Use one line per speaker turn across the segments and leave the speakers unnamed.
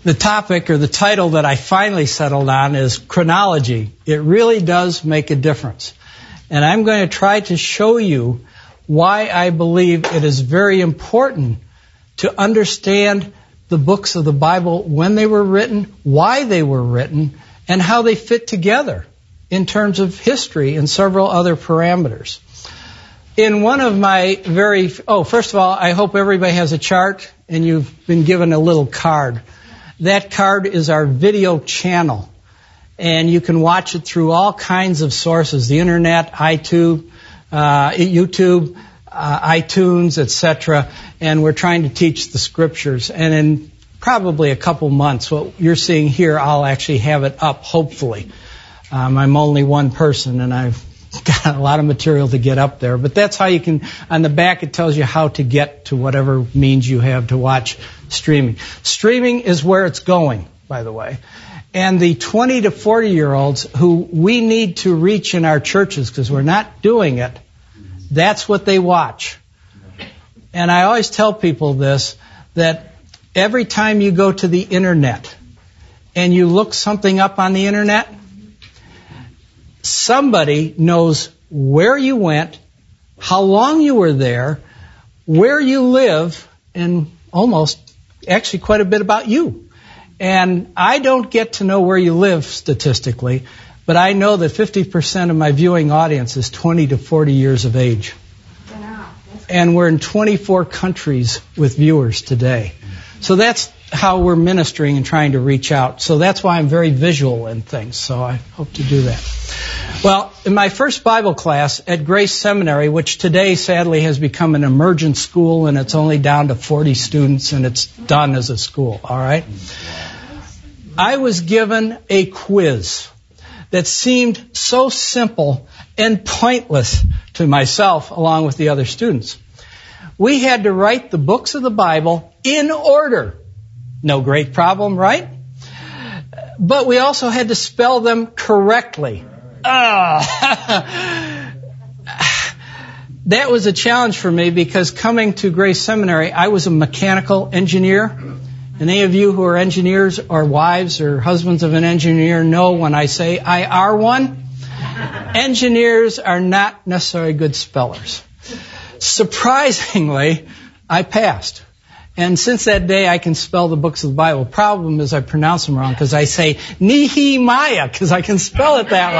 The topic or the title that I finally settled on is chronology. It really does make a difference. And I'm going to try to show you why I believe it is very important to understand the books of the Bible, when they were written, why they were written, and how they fit together in terms of history and several other parameters. In one of my first of all, I hope everybody has a chart and you've been given a little card. That card is our video channel, and you can watch it through all kinds of sources, the internet, YouTube, iTunes, etc. And we're trying to teach the scriptures. And in probably a couple months, what you're seeing here, I'll actually have it up, hopefully. I'm only one person, and I've got a lot of material to get up there. But that's how you can, on the back it tells you how to get to whatever means you have to watch streaming. Streaming is where it's going, by the way. And the 20 to 40-year-olds who we need to reach in our churches, because we're not doing it, that's what they watch. And I always tell people this, that every time you go to the internet and you look something up on the internet, somebody knows where you went, how long you were there, where you live, and actually quite a bit about you. And I don't get to know where you live statistically, but I know that 50% of my viewing audience is 20 to 40 years of age. And we're in 24 countries with viewers today. So that's how we're ministering and trying to reach out. So that's why I'm very visual in things. So I hope to do that. Well, in my first Bible class at Grace Seminary, which today sadly has become an emergent school, and it's only down to 40 students and it's done as a school, all right? I was given a quiz that seemed so simple and pointless to myself along with the other students. We had to write the books of the Bible in order. No great problem, right? But we also had to spell them correctly. That was a challenge for me because coming to Grace Seminary, I was a mechanical engineer. And any of you who are engineers or wives or husbands of an engineer know when I say I are one. Engineers are not necessarily good spellers. Surprisingly, I passed. And since that day, I can spell the books of the Bible. Problem is I pronounce them wrong because I say Nehemiah because I can spell it that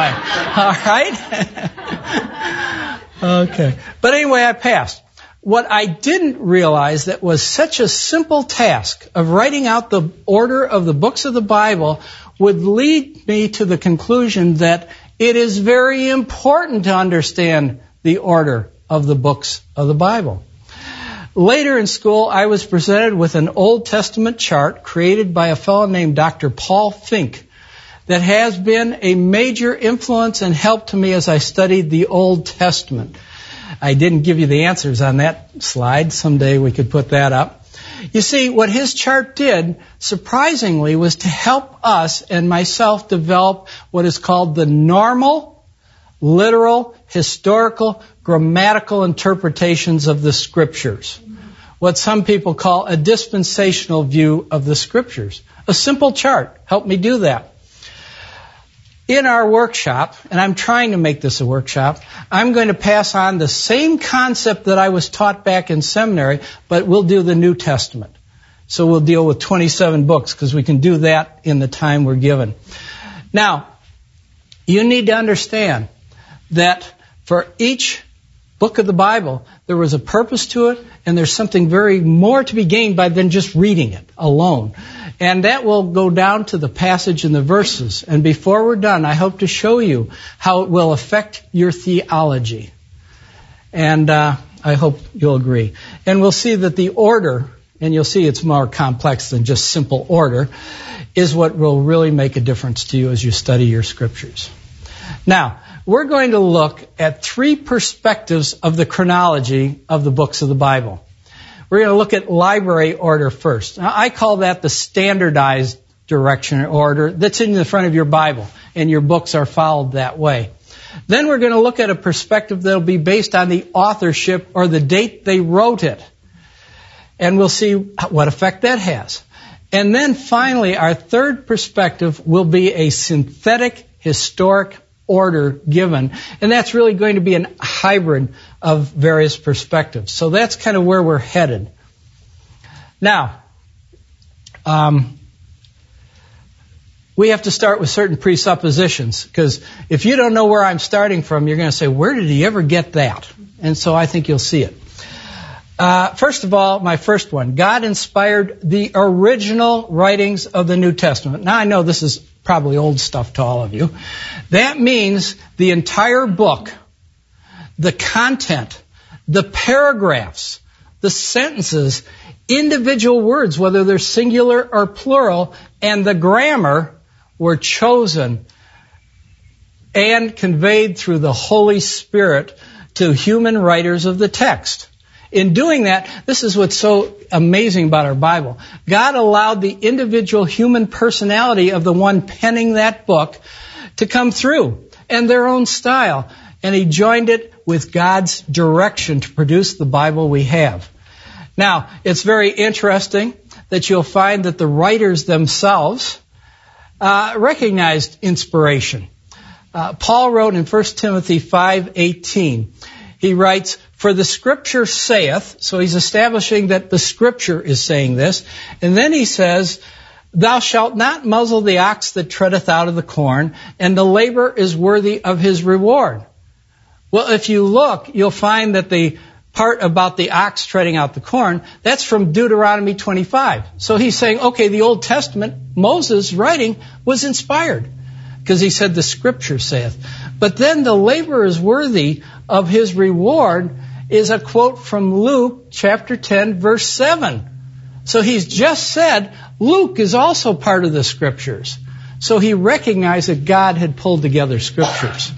way. All right? Okay. But anyway, I passed. What I didn't realize that was such a simple task of writing out the order of the books of the Bible would lead me to the conclusion that it is very important to understand the order of the books of the Bible. Later in school, I was presented with an Old Testament chart created by a fellow named Dr. Paul Fink that has been a major influence and help to me as I studied the Old Testament. I didn't give you the answers on that slide. Someday we could put that up. You see, what his chart did, surprisingly, was to help us and myself develop what is called the normal, literal, historical, grammatical interpretations of the Scriptures. What some people call a dispensational view of the Scriptures. A simple chart helped me do that. In our workshop, and I'm trying to make this a workshop, I'm going to pass on the same concept that I was taught back in seminary, but we'll do the New Testament. So we'll deal with 27 books because we can do that in the time we're given. Now, you need to understand that for each book of the Bible, there was a purpose to it, and there's something very more to be gained by than just reading it alone. And that will go down to the passage and the verses. And before we're done, I hope to show you how it will affect your theology. And I hope you'll agree. And we'll see that the order, and you'll see it's more complex than just simple order, is what will really make a difference to you as you study your Scriptures. Now, we're going to look at three perspectives of the chronology of the books of the Bible. We're going to look at library order first. Now, I call that the standardized direction or order that's in the front of your Bible, and your books are followed that way. Then we're going to look at a perspective that will be based on the authorship or the date they wrote it. And we'll see what effect that has. And then finally, our third perspective will be a synthetic historic order given. And that's really going to be a hybrid of various perspectives. So that's kind of where we're headed. Now, we have to start with certain presuppositions, because if you don't know where I'm starting from, you're going to say, where did he ever get that? And so I think you'll see it. First of all, my first one, God inspired the original writings of the New Testament. Now, I know this is probably old stuff to all of you. That means the entire book, the content, the paragraphs, the sentences, individual words, whether they're singular or plural, and the grammar were chosen and conveyed through the Holy Spirit to human writers of the text. In doing that, this is what's so amazing about our Bible. God allowed the individual human personality of the one penning that book to come through, and their own style. And He joined it with God's direction to produce the Bible we have. Now, it's very interesting that you'll find that the writers themselves recognized inspiration. Paul wrote in 1 Timothy 5:18, he writes, "For the Scripture saith," so he's establishing that the Scripture is saying this, and then he says, "Thou shalt not muzzle the ox that treadeth out of the corn, and the labor is worthy of his reward." Well, if you look, you'll find that the part about the ox treading out the corn, that's from Deuteronomy 25. So he's saying, okay, the Old Testament, Moses' writing was inspired, because he said the Scripture saith. But then the labor is worthy of his reward is a quote from Luke chapter 10, verse 7. So he's just said Luke is also part of the Scriptures. So he recognized that God had pulled together Scriptures.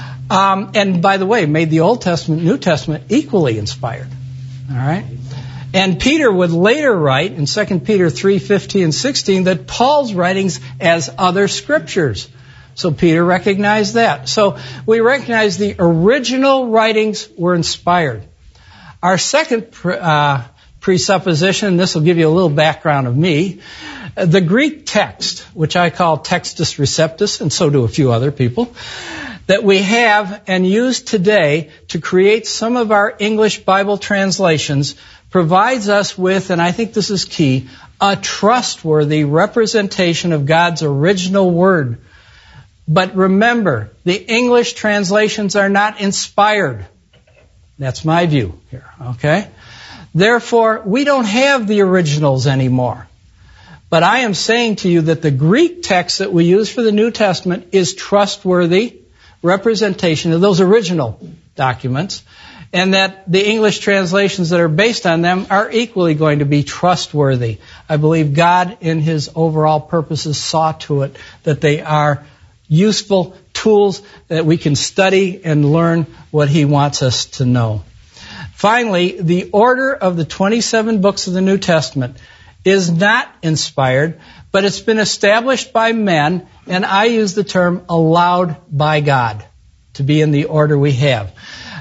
And by the way, made the Old Testament, New Testament equally inspired. All right? And Peter would later write in 2 Peter 3:15 and 16 that Paul's writings as other Scriptures. So Peter recognized that. So we recognize the original writings were inspired. Our second presupposition, this will give you a little background of me, the Greek text, which I call Textus Receptus, and so do a few other people, that we have and use today to create some of our English Bible translations provides us with, and I think this is key, a trustworthy representation of God's original Word. But remember, the English translations are not inspired. That's my view here, okay? Therefore, we don't have the originals anymore. But I am saying to you that the Greek text that we use for the New Testament is trustworthy representation of those original documents, and that the English translations that are based on them are equally going to be trustworthy. I believe God, in His overall purposes, saw to it that they are useful tools that we can study and learn what He wants us to know. Finally, the order of the 27 books of the New Testament is not inspired, but it's been established by men, and I use the term allowed by God to be in the order we have.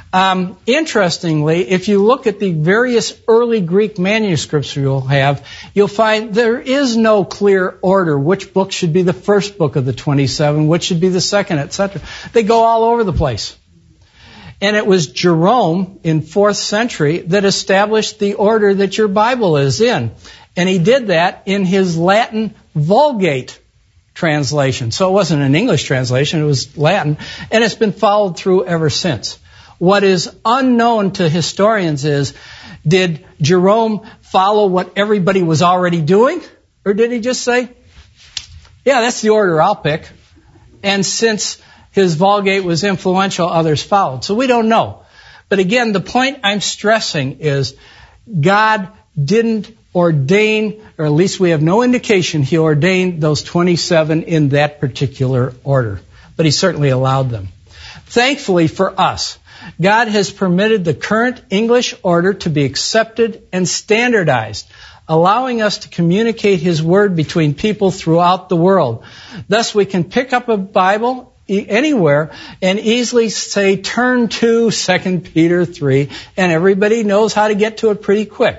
Interestingly, if you look at the various early Greek manuscripts you'll find there is no clear order. Which book should be the first book of the 27, which should be the second, etc. They go all over the place. And it was Jerome in 4th century that established the order that your Bible is in. And he did that in his Latin Vulgate translation. So it wasn't an English translation, it was Latin. And it's been followed through ever since. What is unknown to historians is, did Jerome follow what everybody was already doing? Or did he just say, yeah, that's the order I'll pick. And since his Vulgate was influential, others followed. So we don't know. But again, the point I'm stressing is God didn't ordain, or at least we have no indication He ordained those 27 in that particular order. But He certainly allowed them. Thankfully for us, God has permitted the current English order to be accepted and standardized, allowing us to communicate His Word between people throughout the world. Thus, we can pick up a Bible anywhere and easily say, turn to 2 Peter 3, and everybody knows how to get to it pretty quick.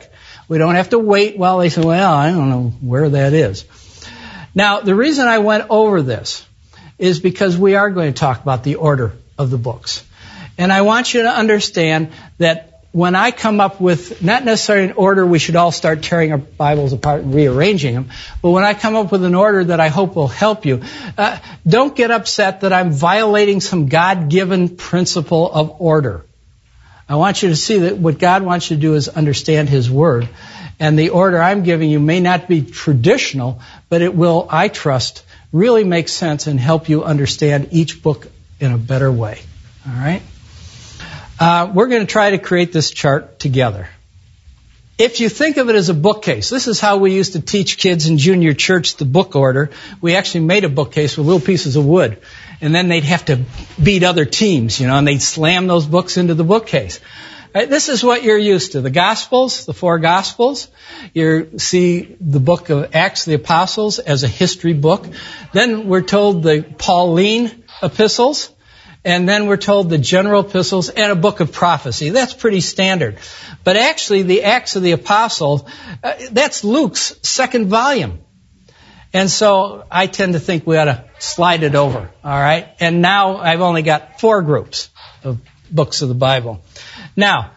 We don't have to wait while they say, well, I don't know where that is. Now, the reason I went over this is because we are going to talk about the order of the books. And I want you to understand that when I come up with, not necessarily an order we should all start tearing our Bibles apart and rearranging them, but when I come up with an order that I hope will help you, don't get upset that I'm violating some God-given principle of order. I want you to see that what God wants you to do is understand His Word. And the order I'm giving you may not be traditional, but it will, I trust, really make sense and help you understand each book in a better way. All right? We're going to try to create this chart together. If you think of it as a bookcase, this is how we used to teach kids in junior church the book order. We actually made a bookcase with little pieces of wood. And then they'd have to beat other teams, and they'd slam those books into the bookcase. Right, this is what you're used to. The Gospels, the 4 Gospels. You see the book of Acts of the Apostles as a history book. Then we're told the Pauline epistles. And then we're told the general epistles and a book of prophecy. That's pretty standard. But actually, the Acts of the Apostles, that's Luke's 2nd volume. And so I tend to think we ought to slide it over, all right? And now I've only got 4 groups of books of the Bible. Now,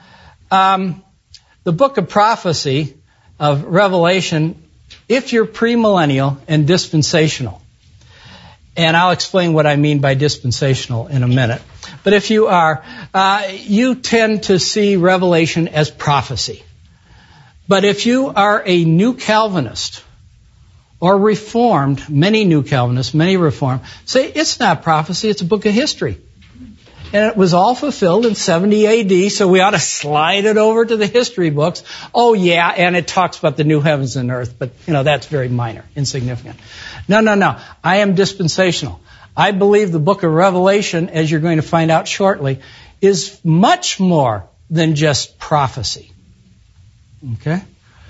the book of prophecy of Revelation, if you're premillennial and dispensational, and I'll explain what I mean by dispensational in a minute. But if you are, you tend to see Revelation as prophecy. But if you are a new Calvinist or Reformed, many new Calvinists, many Reformed, say it's not prophecy, it's a book of history. And it was all fulfilled in 70 AD, so we ought to slide it over to the history books. Oh yeah, and it talks about the new heavens and earth, but that's very minor, insignificant. No. I am dispensational. I believe the book of Revelation, as you're going to find out shortly, is much more than just prophecy. Okay?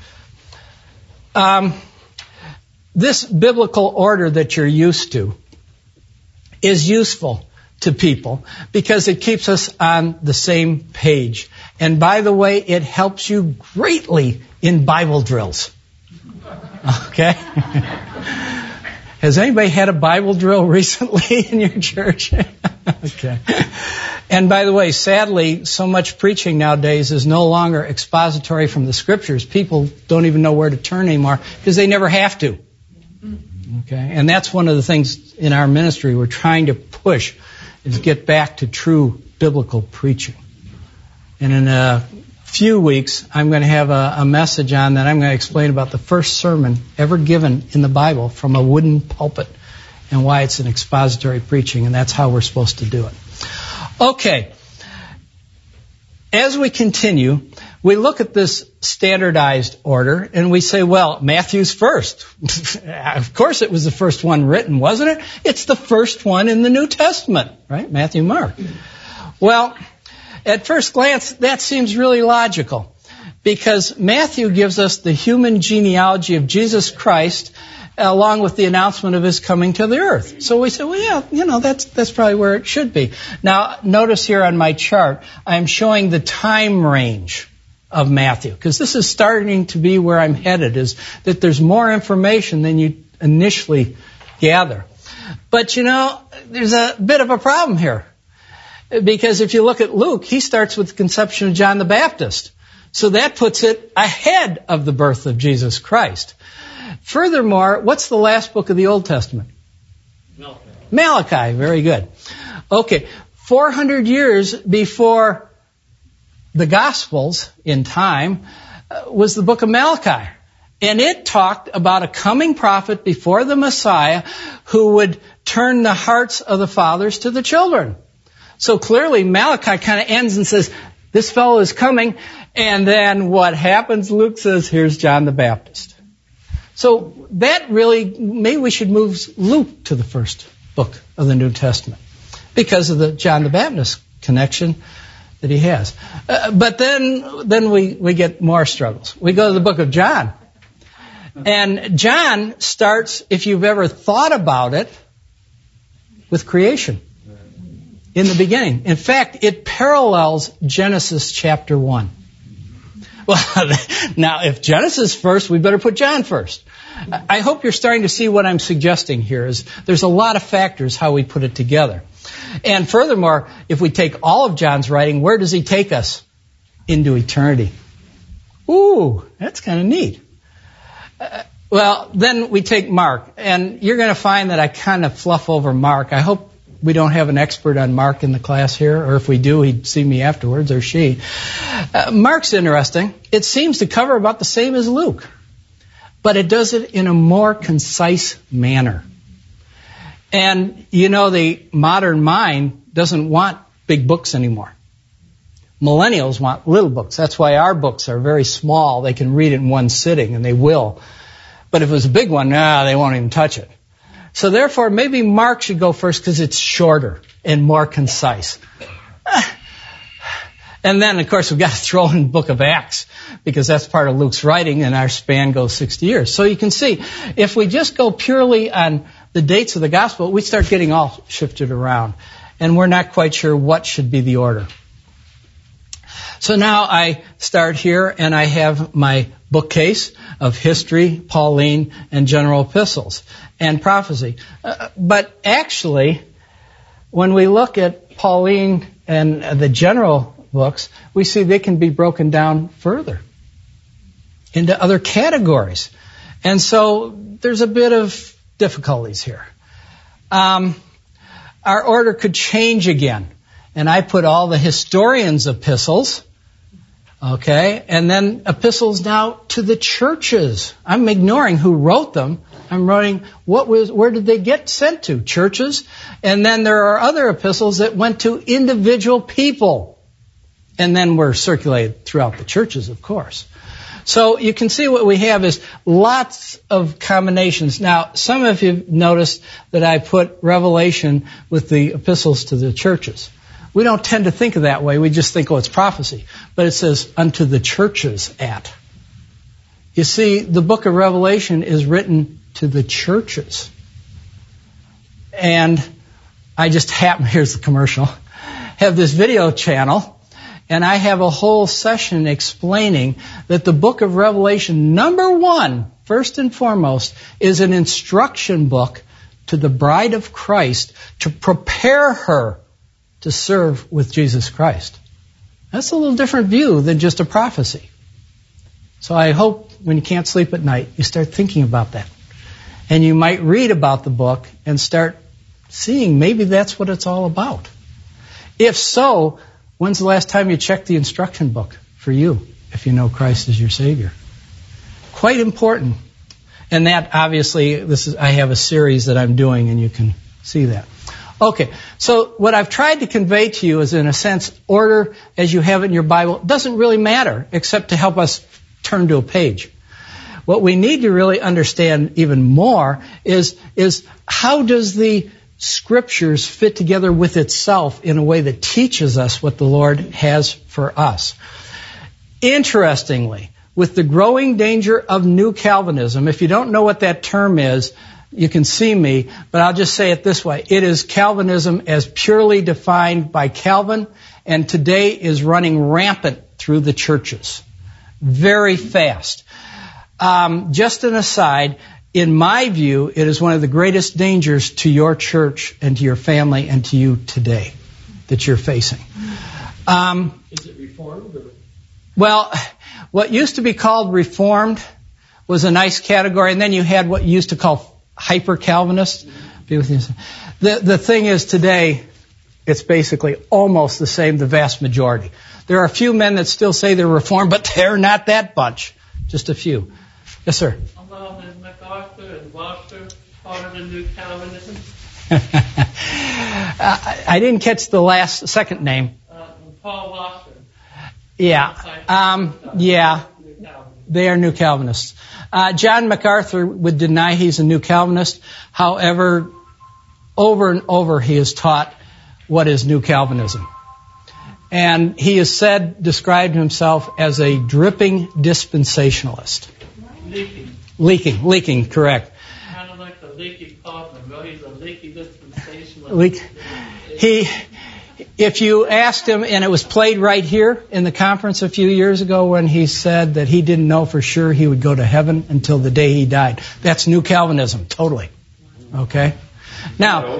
This biblical order that you're used to is useful to people because it keeps us on the same page. And by the way, it helps you greatly in Bible drills. Okay? Has anybody had a Bible drill recently in your church? Okay. And by the way, sadly, so much preaching nowadays is no longer expository from the Scriptures. People don't even know where to turn anymore because they never have to. Okay? And that's one of the things in our ministry we're trying to push is get back to true biblical preaching. And in a few weeks, I'm going to have a message on that. I'm going to explain about the first sermon ever given in the Bible from a wooden pulpit and why it's an expository preaching, and that's how we're supposed to do it. Okay. As we continue, we look at this standardized order and we say, well, Matthew's first. Of course it was the first one written, wasn't it? It's the first one in the New Testament, right? Matthew, Mark. Well, at first glance, that seems really logical because Matthew gives us the human genealogy of Jesus Christ along with the announcement of His coming to the earth. So we say, well, yeah, that's probably where it should be. Now, notice here on my chart, I'm showing the time range of Matthew because this is starting to be where I'm headed, is that there's more information than you initially gather. But, there's a bit of a problem here. Because if you look at Luke, he starts with the conception of John the Baptist. So that puts it ahead of the birth of Jesus Christ. Furthermore, what's the last book of the Old Testament? Malachi. Very good. Okay. 400 years before the Gospels in time was the book of Malachi. And it talked about a coming prophet before the Messiah who would turn the hearts of the fathers to the children. So clearly Malachi kind of ends and says, this fellow is coming. And then what happens? Luke says, here's John the Baptist. So that really, maybe we should move Luke to the first book of the New Testament because of the John the Baptist connection that he has. But then we get more struggles. We go to the book of John. And John starts, if you've ever thought about it, with creation. In the beginning. In fact, it parallels Genesis chapter 1. Well, now, if Genesis first, we better put John first. I hope you're starting to see what I'm suggesting here is there's a lot of factors how we put it together. And furthermore, if we take all of John's writing, where does he take us? Into eternity. Ooh, that's kind of neat. Well, then we take Mark, and you're going to find that I kind of fluff over Mark. I hope we don't have an expert on Mark in the class here, or if we do, he'd see me afterwards, or she. Mark's interesting. It seems to cover about the same as Luke, but it does it in a more concise manner. And, you know, the modern mind doesn't want big books anymore. Millennials want little books. That's why our books are very small. They can read it in one sitting, and they will. But if it was a big one, they won't even touch it. So therefore, maybe Mark should go first because it's shorter and more concise. And then, of course, we've got to throw in the book of Acts because that's part of Luke's writing, and our span goes 60 years. So you can see, if we just go purely on the dates of the gospel, we start getting all shifted around, and we're not quite sure what should be the order. So now I start here, and I have my bookcase of history, Pauline, and general epistles, and prophecy. But actually, when we look at Pauline and the general books, we see they can be broken down further into other categories. And so there's a bit of difficulties here. Our order could change again. And I put all the historians' epistles, okay, and then epistles now to the churches. I'm ignoring who wrote them. I'm writing where did they get sent to? Churches. And then there are other epistles that went to individual people. And then were circulated throughout the churches, of course. So you can see what we have is lots of combinations. Now, some of you noticed that I put Revelation with the epistles to the churches. We don't tend to think of that way. We just think, it's prophecy. But it says, unto the churches at. You see, the book of Revelation is written to the churches. And I just happen, here's the commercial, have this video channel, and I have a whole session explaining that the book of Revelation, number one, first and foremost, is an instruction book to the bride of Christ to prepare her to serve with Jesus Christ. That's a little different view than just a prophecy. So I hope when you can't sleep at night, you start thinking about that. And you might read about the book and start seeing maybe that's what it's all about. If so, when's the last time you checked the instruction book for you, if you know Christ as your Savior? Quite important. And that, obviously, I have a series that I'm doing, and you can see that. Okay, so what I've tried to convey to you is, in a sense, order as you have it in your Bible. It doesn't really matter, except to help us turn to a page. What we need to really understand even more is how does the Scriptures fit together with itself in a way that teaches us what the Lord has for us. Interestingly, with the growing danger of New Calvinism, if you don't know what that term is, you can see me, but I'll just say it this way. It is Calvinism as purely defined by Calvin, and today is running rampant through the churches. Very fast. Just an aside, in my view, it is one of the greatest dangers to your church and to your family and to you today that you're facing.
Is it Reformed? Or?
Well, what used to be called Reformed was a nice category, and then you had what you used to call hyper-Calvinist. The thing is, today, it's basically almost the same, the vast majority. There are a few men that still say they're Reformed, but they're not that bunch. Just a few. Yes, sir.
Well, is MacArthur and Gloucester part of the New Calvinism?
I didn't catch the second name.
Paul Gloucester.
Yeah. Yeah. They are New Calvinists. John MacArthur would deny he's a New Calvinist. However, over and over he has taught what is New Calvinism. And he has described himself as a dripping dispensationalist.
Leaking,
correct.
Kind of like the leaky partner. Well, he's a leaky dispensationalist.
If you asked him, and it was played right here in the conference a few years ago when he said that he didn't know for sure he would go to heaven until the day he died. That's New Calvinism, totally. Okay? Now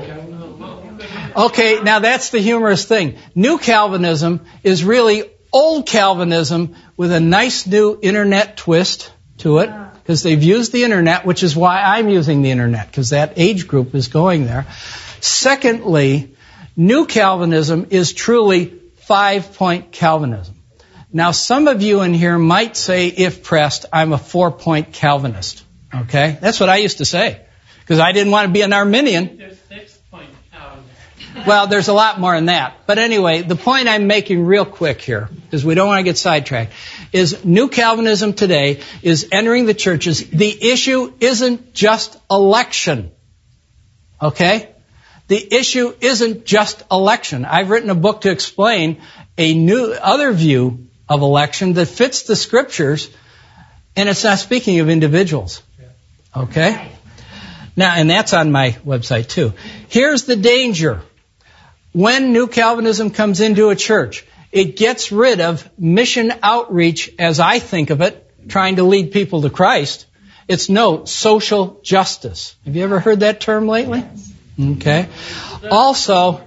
that's the humorous thing. New Calvinism is really old Calvinism with a nice new internet twist to it, because they've used the internet, which is why I'm using the internet, because that age group is going there. Secondly, New Calvinism is truly 5-point Calvinism. Now, some of you in here might say, if pressed, I'm a 4-point Calvinist. Okay? That's what I used to say, because I didn't want to be an Arminian.
There's 6-point Calvinist.
Well, there's a lot more than that. But anyway, the point I'm making real quick here, because we don't want to get sidetracked, is New Calvinism today is entering the churches. The issue isn't just election. Okay? The issue isn't just election. I've written a book to explain a other view of election that fits the scriptures, and it's not speaking of individuals. Okay? Now, and that's on my website too. Here's the danger. When New Calvinism comes into a church, it gets rid of mission outreach, as I think of it, trying to lead people to Christ. It's social justice. Have you ever heard that term lately? Okay. Also,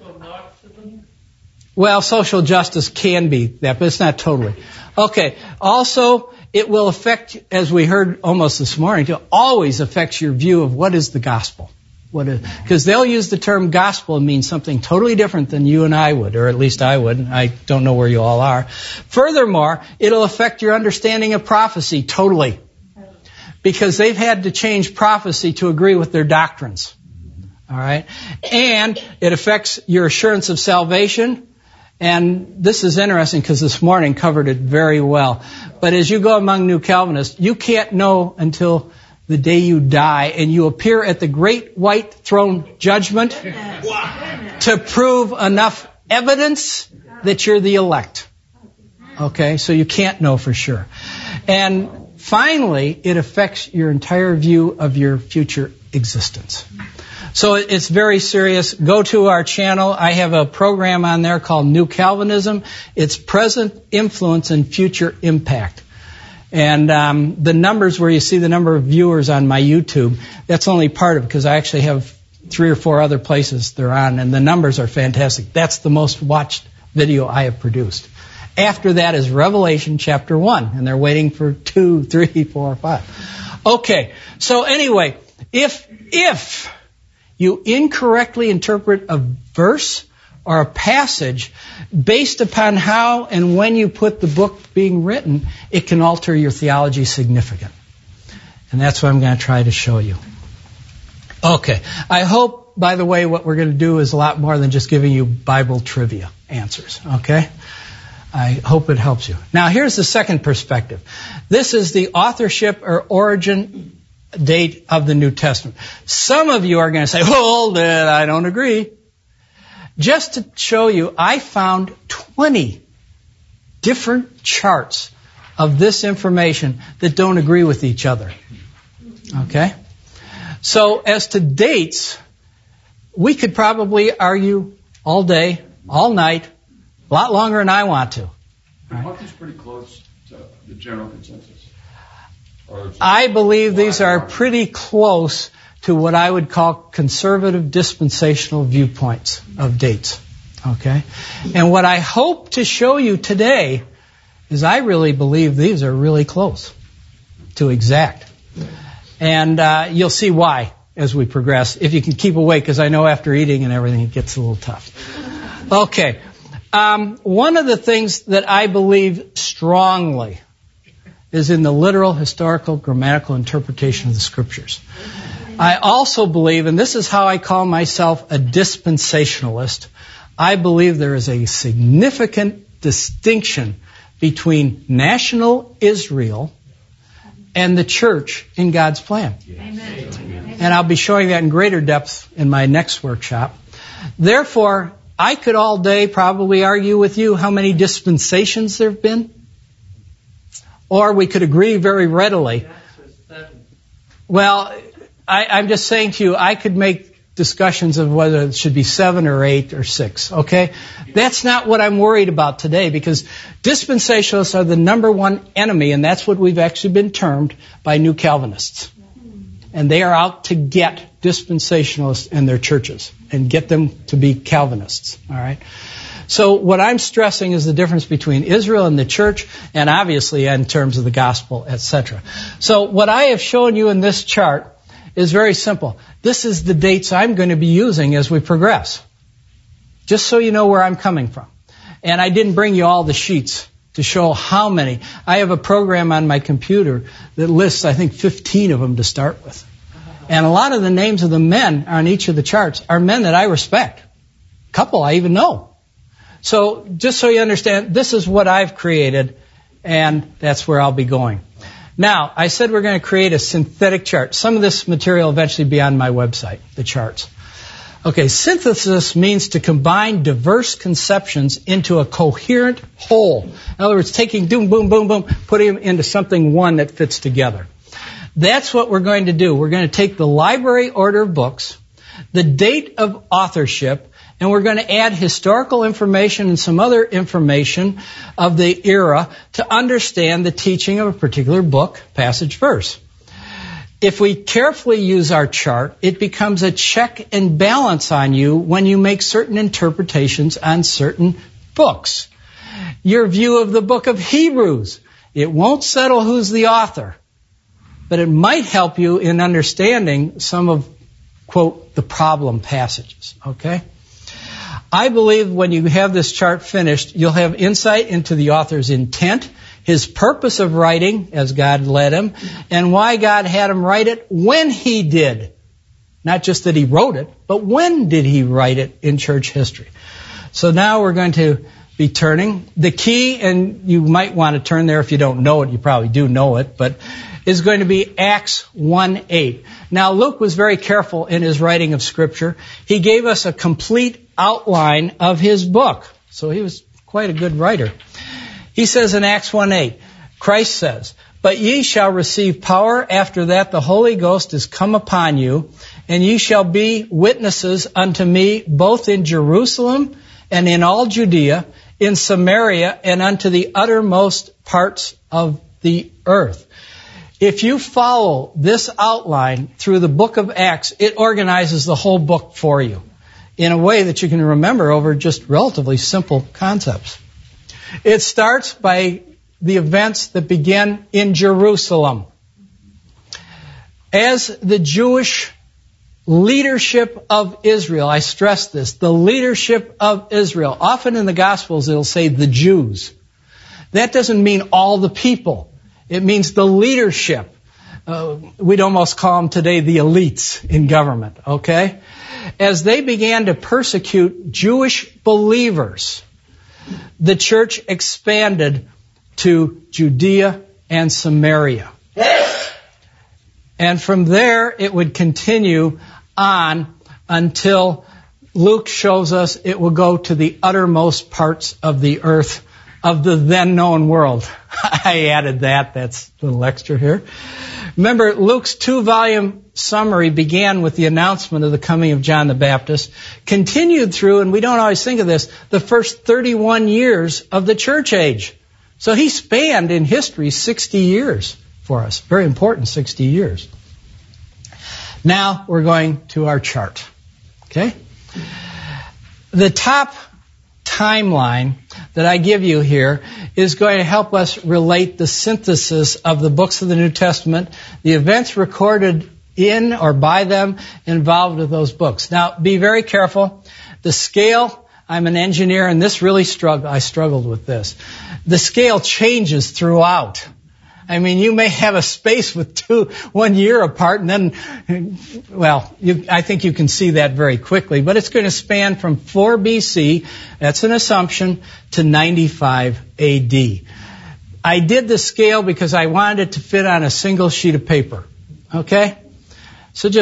well, social justice can be that, but it's not totally. Okay. Also, it will affect, as we heard almost this morning, it always affects your view of what is the gospel. Because they'll use the term gospel and mean something totally different than you and I would, or at least I would. I don't know where you all are. Furthermore, it'll affect your understanding of prophecy totally, because they've had to change prophecy to agree with their doctrines. All right? And it affects your assurance of salvation. And this is interesting because this morning covered it very well. But as you go among New Calvinists, you can't know until the day you die and you appear at the great white throne judgment to prove enough evidence that you're the elect. Okay? So you can't know for sure. And finally, it affects your entire view of your future existence. So it's very serious. Go to our channel. I have a program on there called New Calvinism. It's present influence and future impact. And the numbers where you see the number of viewers on my YouTube, that's only part of it, because I actually have 3 or 4 other places they're on, and the numbers are fantastic. That's the most watched video I have produced. After that is Revelation chapter 1, and they're waiting for 2, 3, 4, 5. Okay, so anyway, if you incorrectly interpret a verse or a passage based upon how and when you put the book being written, it can alter your theology significantly. And that's what I'm going to try to show you. Okay. I hope, by the way, what we're going to do is a lot more than just giving you Bible trivia answers. Okay? I hope it helps you. Now, here's the second perspective. This is the authorship or origin date of the New Testament. Some of you are going to say, hold it, I don't agree. Just to show you, I found 20 different charts of this information that don't agree with each other. Okay? So as to dates, we could probably argue all day, all night, a lot longer than I want to.
The month is pretty close to the general consensus.
I believe these are pretty close to what I would call conservative dispensational viewpoints of dates. Okay? And what I hope to show you today is I really believe these are really close to exact. And you'll see why as we progress, if you can keep awake, because I know after eating and everything it gets a little tough. Okay. One of the things that I believe strongly is in the literal, historical, grammatical interpretation of the Scriptures. I also believe, and this is how I call myself a dispensationalist, I believe there is a significant distinction between national Israel and the church in God's plan. Amen. And I'll be showing that in greater depth in my next workshop. Therefore, I could all day probably argue with you how many dispensations there have been. Or we could agree very readily. Well, I'm just saying to you, I could make discussions of whether it should be 7 or 8 or 6, okay? That's not what I'm worried about today, because dispensationalists are the number one enemy, and that's what we've actually been termed by New Calvinists. And they are out to get dispensationalists in their churches and get them to be Calvinists, all right? So what I'm stressing is the difference between Israel and the church, and obviously in terms of the gospel, etc. So what I have shown you in this chart is very simple. This is the dates I'm going to be using as we progress, just so you know where I'm coming from. And I didn't bring you all the sheets to show how many. I have a program on my computer that lists, I think, 15 of them to start with. And a lot of the names of the men on each of the charts are men that I respect. A couple I even know. So just so you understand, this is what I've created, and that's where I'll be going. Now, I said we're going to create a synthetic chart. Some of this material will eventually be on my website, the charts. Okay, synthesis means to combine diverse conceptions into a coherent whole. In other words, taking boom, boom, boom, boom, putting them into something one that fits together. That's what we're going to do. We're going to take the library order of books, the date of authorship, and we're going to add historical information and some other information of the era to understand the teaching of a particular book, passage, verse. If we carefully use our chart, it becomes a check and balance on you when you make certain interpretations on certain books. Your view of the book of Hebrews, it won't settle who's the author, but it might help you in understanding some of, quote, the problem passages, okay? I believe when you have this chart finished, you'll have insight into the author's intent, his purpose of writing as God led him, and why God had him write it when he did. Not just that he wrote it, but when did he write it in church history. So now we're going to be turning. The key, and you might want to turn there if you don't know it, you probably do know it, but is going to be Acts 1:8. Now, Luke was very careful in his writing of Scripture. He gave us a complete outline of his book. So he was quite a good writer. He says in Acts 1:8, Christ says, "But ye shall receive power after that the Holy Ghost is come upon you, and ye shall be witnesses unto me both in Jerusalem and in all Judea, in Samaria, and unto the uttermost parts of the earth." If you follow this outline through the book of Acts, it organizes the whole book for you in a way that you can remember over just relatively simple concepts. It starts by the events that begin in Jerusalem. As the Jewish leadership of Israel, I stress this, the leadership of Israel. Often in the Gospels it'll say the Jews. That doesn't mean all the people. It means the leadership. We'd almost call them today the elites in government, okay? As they began to persecute Jewish believers, the church expanded to Judea and Samaria. And from there, it would continue on until Luke shows us it will go to the uttermost parts of the earth of the then known world. I added that. That's a little extra here. Remember, Luke's 2-volume summary began with the announcement of the coming of John the Baptist, continued through, and we don't always think of this, the first 31 years of the church age. So he spanned in history 60 years for us. Very important 60 years. Now we're going to our chart. Okay? The top timeline that I give you here is going to help us relate the synthesis of the books of the New Testament, the events recorded in or by them involved with those books. Now, be very careful. The scale, I'm an engineer, and this really I struggled with this. The scale changes throughout. I mean, you may have a space with 1 year apart, and then, well, I think you can see that very quickly. But it's going to span from 4 BC, that's an assumption, to 95 AD. I did the scale because I wanted it to fit on a single sheet of paper. Okay? So just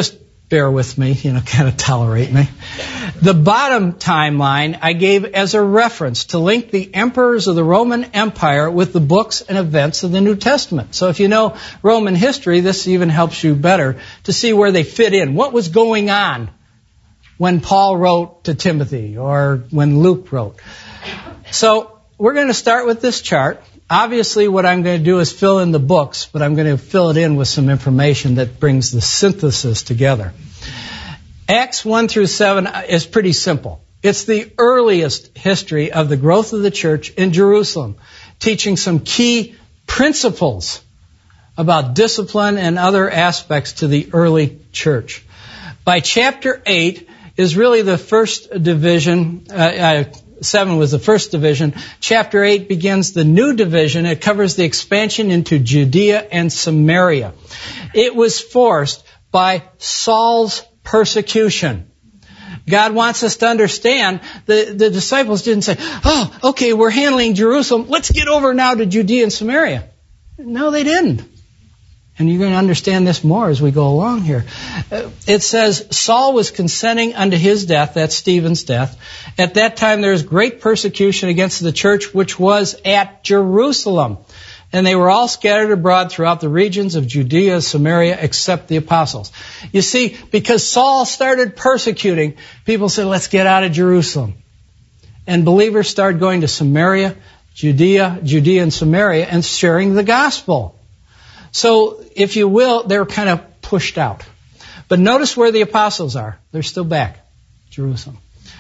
bear with me, kind of tolerate me. The bottom timeline I gave as a reference to link the emperors of the Roman Empire with the books and events of the New Testament. So if you know Roman history, this even helps you better to see where they fit in. What was going on when Paul wrote to Timothy or when Luke wrote? So we're going to start with this chart. Obviously, what I'm going to do is fill in the books, but I'm going to fill it in with some information that brings the synthesis together. Acts 1 through 7 is pretty simple. It's the earliest history of the growth of the church in Jerusalem, teaching some key principles about discipline and other aspects to the early church. By chapter 8 is really the first division. 7 was the first division. Chapter 8 begins the new division. It covers the expansion into Judea and Samaria. It was forced by Saul's persecution. God wants us to understand the disciples didn't say, oh, okay, we're handling Jerusalem. Let's get over now to Judea and Samaria. No, they didn't. And you're going to understand this more as we go along here. It says, Saul was consenting unto his death, that's Stephen's death. At that time there was great persecution against the church which was at Jerusalem. And they were all scattered abroad throughout the regions of Judea and Samaria except the apostles. You see, because Saul started persecuting, people said, let's get out of Jerusalem. And believers started going to Samaria, Judea and Samaria and sharing the gospel. So, if you will, they were kind of pushed out. But notice where the apostles are. They're still back, Jerusalem.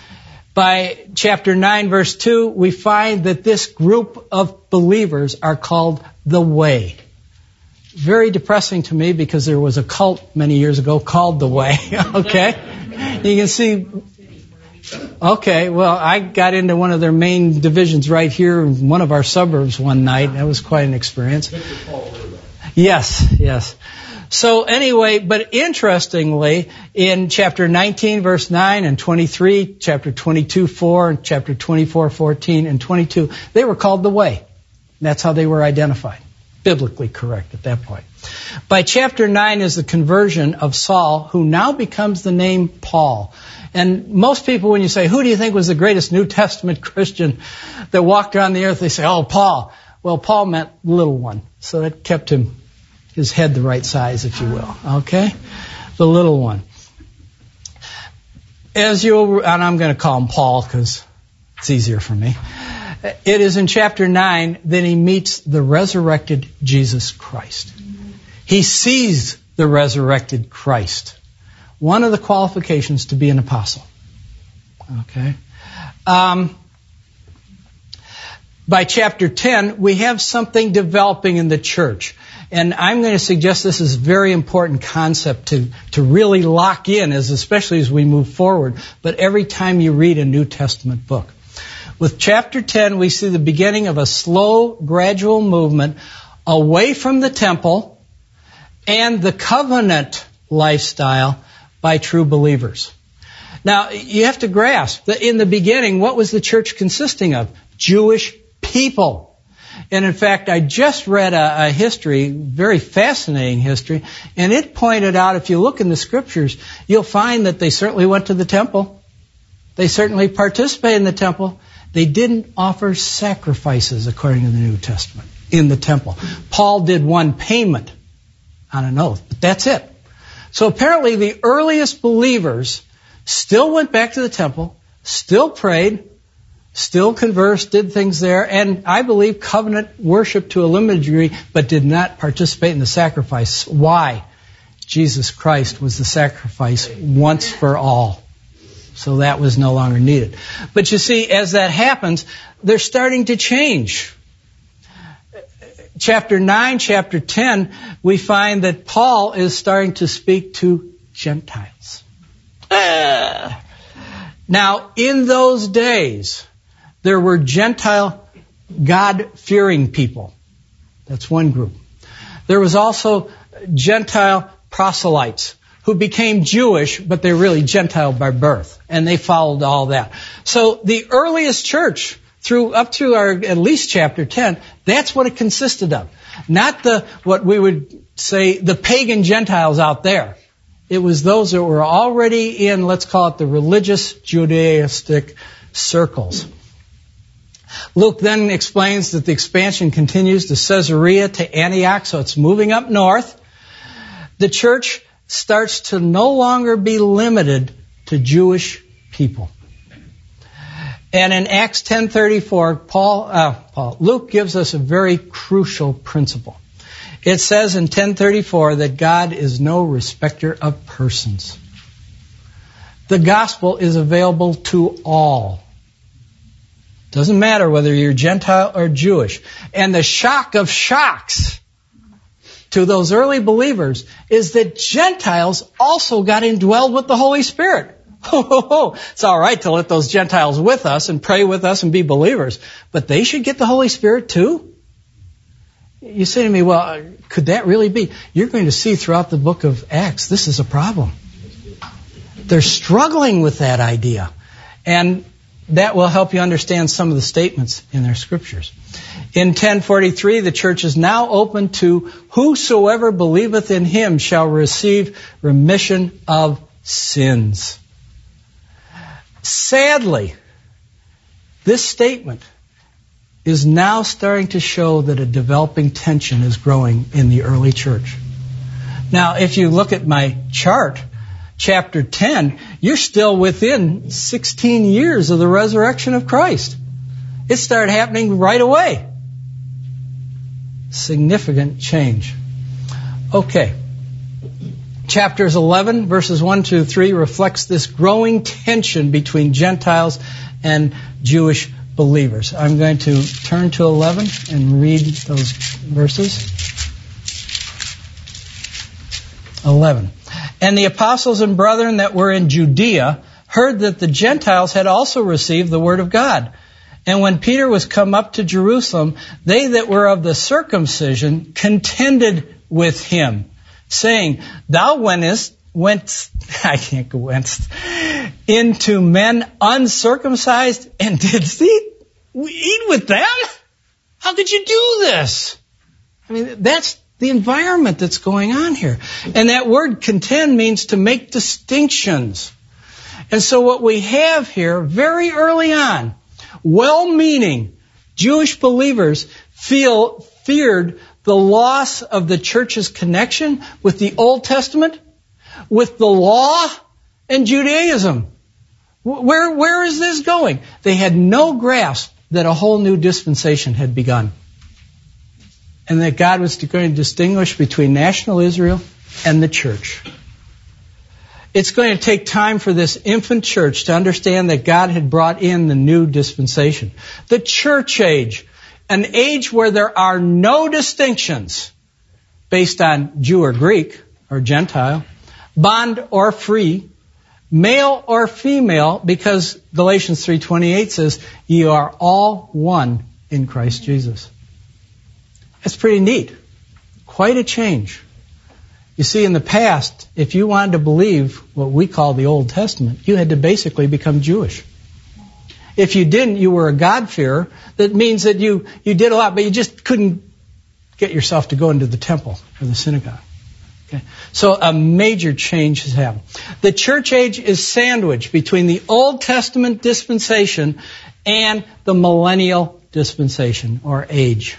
By chapter 9, verse 2, we find that this group of believers are called the Way. Very depressing to me because there was a cult many years ago called the Way. Okay? You can see. Okay, well, I got into one of their main divisions right here in one of our suburbs one night. That was quite an experience. Yes. So anyway, but interestingly, in chapter 19, verse 9 and 23, chapter 22, 4, and chapter 24, 14, and 22, they were called the Way. That's how they were identified. Biblically correct at that point. By chapter 9 is the conversion of Saul, who now becomes the name Paul. And most people, when you say, who do you think was the greatest New Testament Christian that walked around the earth, they say, oh, Paul. Well, Paul meant little one. So that kept his head the right size, if you will. Okay? The little one. And I'm going to call him Paul because it's easier for me. It is in chapter 9 that he meets the resurrected Jesus Christ. He sees the resurrected Christ. One of the qualifications to be an apostle. Okay? By chapter 10, we have something developing in the church. And I'm going to suggest this is a very important concept to really lock in, especially as we move forward, but every time you read a New Testament book. With chapter 10, we see the beginning of a slow, gradual movement away from the temple and the covenant lifestyle by true believers. Now, you have to grasp that in the beginning, what was the church consisting of? Jewish people. And in fact, I just read a history, very fascinating history, and it pointed out, if you look in the scriptures, you'll find that they certainly went to the temple. They certainly participated in the temple. They didn't offer sacrifices, according to the New Testament, in the temple. Paul did one payment on an oath, but that's it. So apparently the earliest believers still went back to the temple, still prayed, still conversed, did things there, and I believe covenant worship to a limited degree, but did not participate in the sacrifice. Why? Jesus Christ was the sacrifice once for all. So that was no longer needed. But you see, as that happens, they're starting to change. Chapter 9, chapter 10, we find that Paul is starting to speak to Gentiles. Now, in those days, there were Gentile God-fearing people. That's one group. There was also Gentile proselytes who became Jewish, but they're really Gentile by birth, and they followed all that. So the earliest church, up through our at least chapter 10, that's what it consisted of. Not what we would say the pagan Gentiles out there. It was those that were already in, let's call it the religious Judaistic circles. Luke then explains that the expansion continues to Caesarea to Antioch, so it's moving up north. The church starts to no longer be limited to Jewish people. And in Acts 10:34, Luke gives us a very crucial principle. It says in 10:34 that God is no respecter of persons. The gospel is available to all. Doesn't matter whether you're Gentile or Jewish. And the shock of shocks to those early believers is that Gentiles also got indwelled with the Holy Spirit. It's all right to let those Gentiles with us and pray with us and be believers, but they should get the Holy Spirit too? You say to me, well, could that really be? You're going to see throughout the book of Acts, this is a problem. They're struggling with that idea. And that will help you understand some of the statements in their scriptures. In 10:43, the church is now open to whosoever believeth in him shall receive remission of sins. Sadly, this statement is now starting to show that a developing tension is growing in the early church. Now, if you look at my chart, chapter 10, you're still within 16 years of the resurrection of Christ. It started happening right away. Significant change. Okay. Chapters 11, verses 1 to 3 reflects this growing tension between Gentiles and Jewish believers. I'm going to turn to 11 and read those verses. 11. And the apostles and brethren that were in Judea heard that the Gentiles had also received the word of God. And when Peter was come up to Jerusalem, they that were of the circumcision contended with him, saying, Thou wentest into men uncircumcised and didst eat with them? How could you do this? I mean, that's the environment that's going on here. And that word contend means to make distinctions. And so what we have here, very early on, well-meaning Jewish believers feared the loss of the church's connection with the Old Testament, with the law, and Judaism. Where is this going? They had no grasp that a whole new dispensation had begun, and that God was going to distinguish between national Israel and the church. It's going to take time for this infant church to understand that God had brought in the new dispensation. The church age, an age where there are no distinctions based on Jew or Greek or Gentile, bond or free, male or female, because Galatians 3:28 says, ye are all one in Christ Jesus. That's pretty neat. Quite a change. You see, in the past, if you wanted to believe what we call the Old Testament, you had to basically become Jewish. If you didn't, you were a God-fearer. That means that you did a lot, but you just couldn't get yourself to go into the temple or the synagogue. Okay? So a major change has happened. The church age is sandwiched between the Old Testament dispensation and the millennial dispensation or age.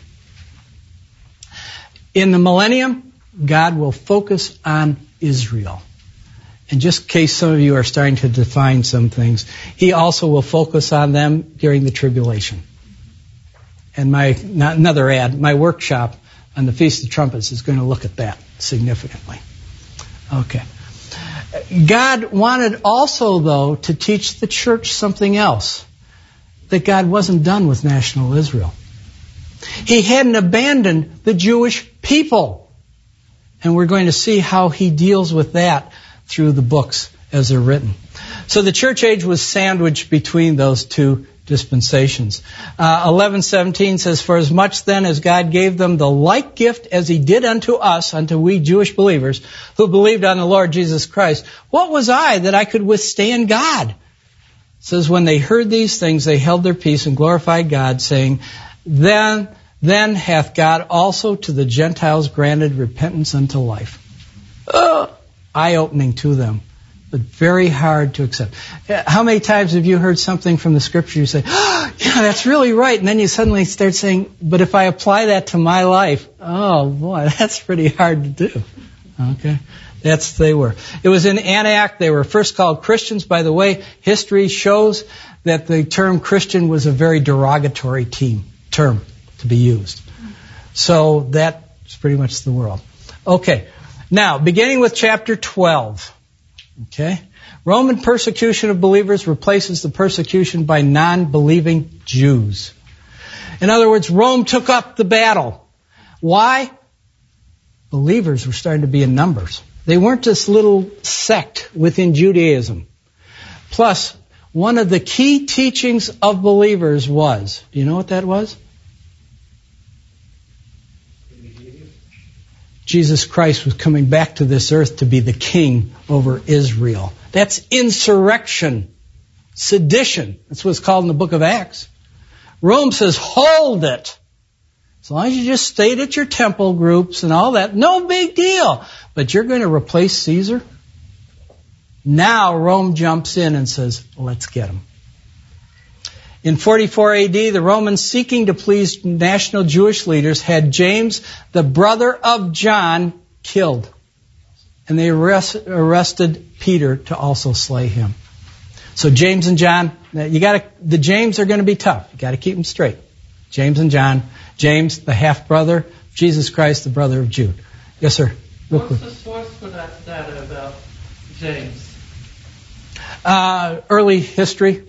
In the millennium, God will focus on Israel. And just in case some of you are starting to define some things, He also will focus on them during the tribulation. And my workshop on the Feast of Trumpets is going to look at that significantly. Okay. God wanted also, though, to teach the church something else. That God wasn't done with national Israel. He hadn't abandoned the Jewish people. And we're going to see how He deals with that through the books as they're written. So the church age was sandwiched between those two dispensations. 11:17 says, For as much then as God gave them the like gift as He did unto us, unto we Jewish believers, who believed on the Lord Jesus Christ, what was I that I could withstand God? It says, when they heard these things, they held their peace and glorified God, saying, Then hath God also to the Gentiles granted repentance unto life. eye-opening to them, but very hard to accept. How many times have you heard something from the Scripture you say, oh, yeah, that's really right, and then you suddenly start saying, but if I apply that to my life, oh boy, that's pretty hard to do. Okay? They were. It was in Antioch. They were first called Christians. By the way, history shows that the term Christian was a very derogatory term to be used. So that's pretty much the world. Okay. Now, beginning with chapter 12. Okay. Roman persecution of believers replaces the persecution by non-believing Jews. In other words, Rome took up the battle. Why? Believers were starting to be in numbers. They weren't this little sect within Judaism. Plus, one of the key teachings of believers was, do you know what that was? Jesus Christ was coming back to this earth to be the king over Israel. That's insurrection, sedition. That's what it's called in the book of Acts. Rome says, hold it. As long as you just stayed at your temple groups and all that, no big deal. But you're going to replace Caesar? Now Rome jumps in and says, let's get him. In 44 AD, the Romans, seeking to please national Jewish leaders, had James, the brother of John, killed. And they arrested Peter to also slay him. So James and John, the James are going to be tough. You got to keep them straight. James and John. James, the half-brother of Jesus Christ, the brother of Jude. Yes, sir.
What's the source for that data about James?
Early history.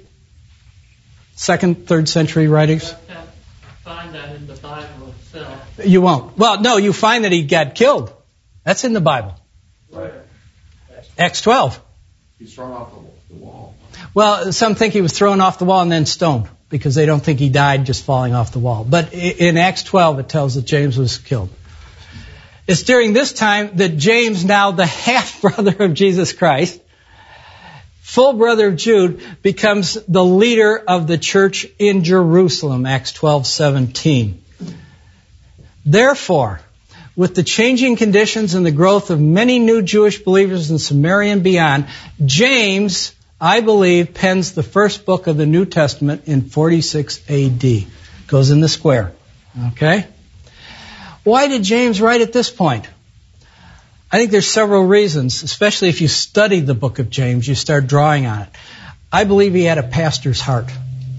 2nd, 3rd century writings.
I can't find that in the Bible itself.
You won't. Well, no, you find that he got killed. That's in the Bible.
Right.
Acts 12.
He's thrown off the wall.
Well, some think he was thrown off the wall and then stoned, because they don't think he died just falling off the wall. But in Acts 12, it tells that James was killed. It's during this time that James, now the half-brother of Jesus Christ, full brother of Jude, becomes the leader of the church in Jerusalem, Acts 12:17. Therefore, with the changing conditions and the growth of many new Jewish believers in Samaria and beyond, James, I believe, pens the first book of the New Testament in 46 A.D. Goes in the square. Okay? Why did James write at this point? I think there's several reasons, especially if you study the book of James, you start drawing on it. I believe he had a pastor's heart.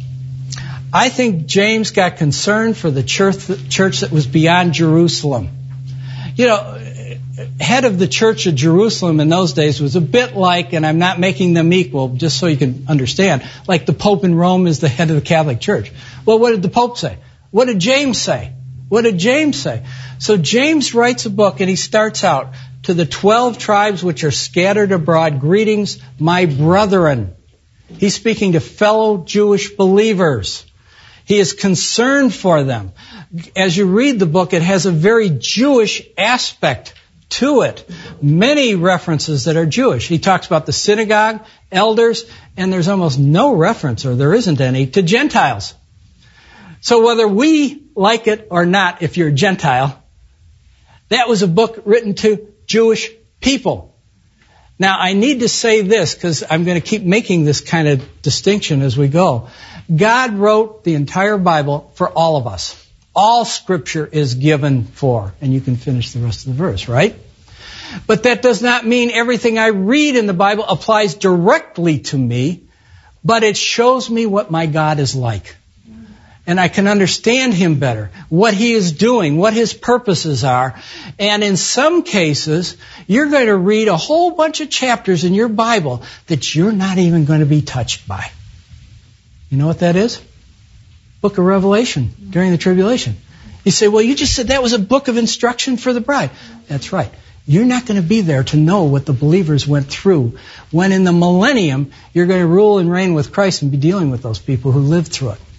I think James got concerned for the church that was beyond Jerusalem. You know, head of the church of Jerusalem in those days was a bit like, and I'm not making them equal, just so you can understand, like the Pope in Rome is the head of the Catholic Church. Well, what did the Pope say? What did James say? What did James say? So James writes a book and he starts out, to the 12 tribes which are scattered abroad, greetings, my brethren. He's speaking to fellow Jewish believers. He is concerned for them. As you read the book, it has a very Jewish aspect to it. Many references that are Jewish. He talks about the synagogue, elders, and there's almost no reference, or there isn't any, to Gentiles. So whether we like it or not, if you're a Gentile, that was a book written to Jewish people. Now, I need to say this because I'm going to keep making this kind of distinction as we go. God wrote the entire Bible for all of us. All Scripture is given for, and you can finish the rest of the verse, right? But that does not mean everything I read in the Bible applies directly to me, but it shows me what my God is like. And I can understand Him better, what He is doing, what His purposes are. And in some cases, you're going to read a whole bunch of chapters in your Bible that you're not even going to be touched by. You know what that is? Book of Revelation during the tribulation. You say, well, you just said that was a book of instruction for the bride. That's right. You're not going to be there to know what the believers went through when in the millennium you're going to rule and reign with Christ and be dealing with those people who lived through it.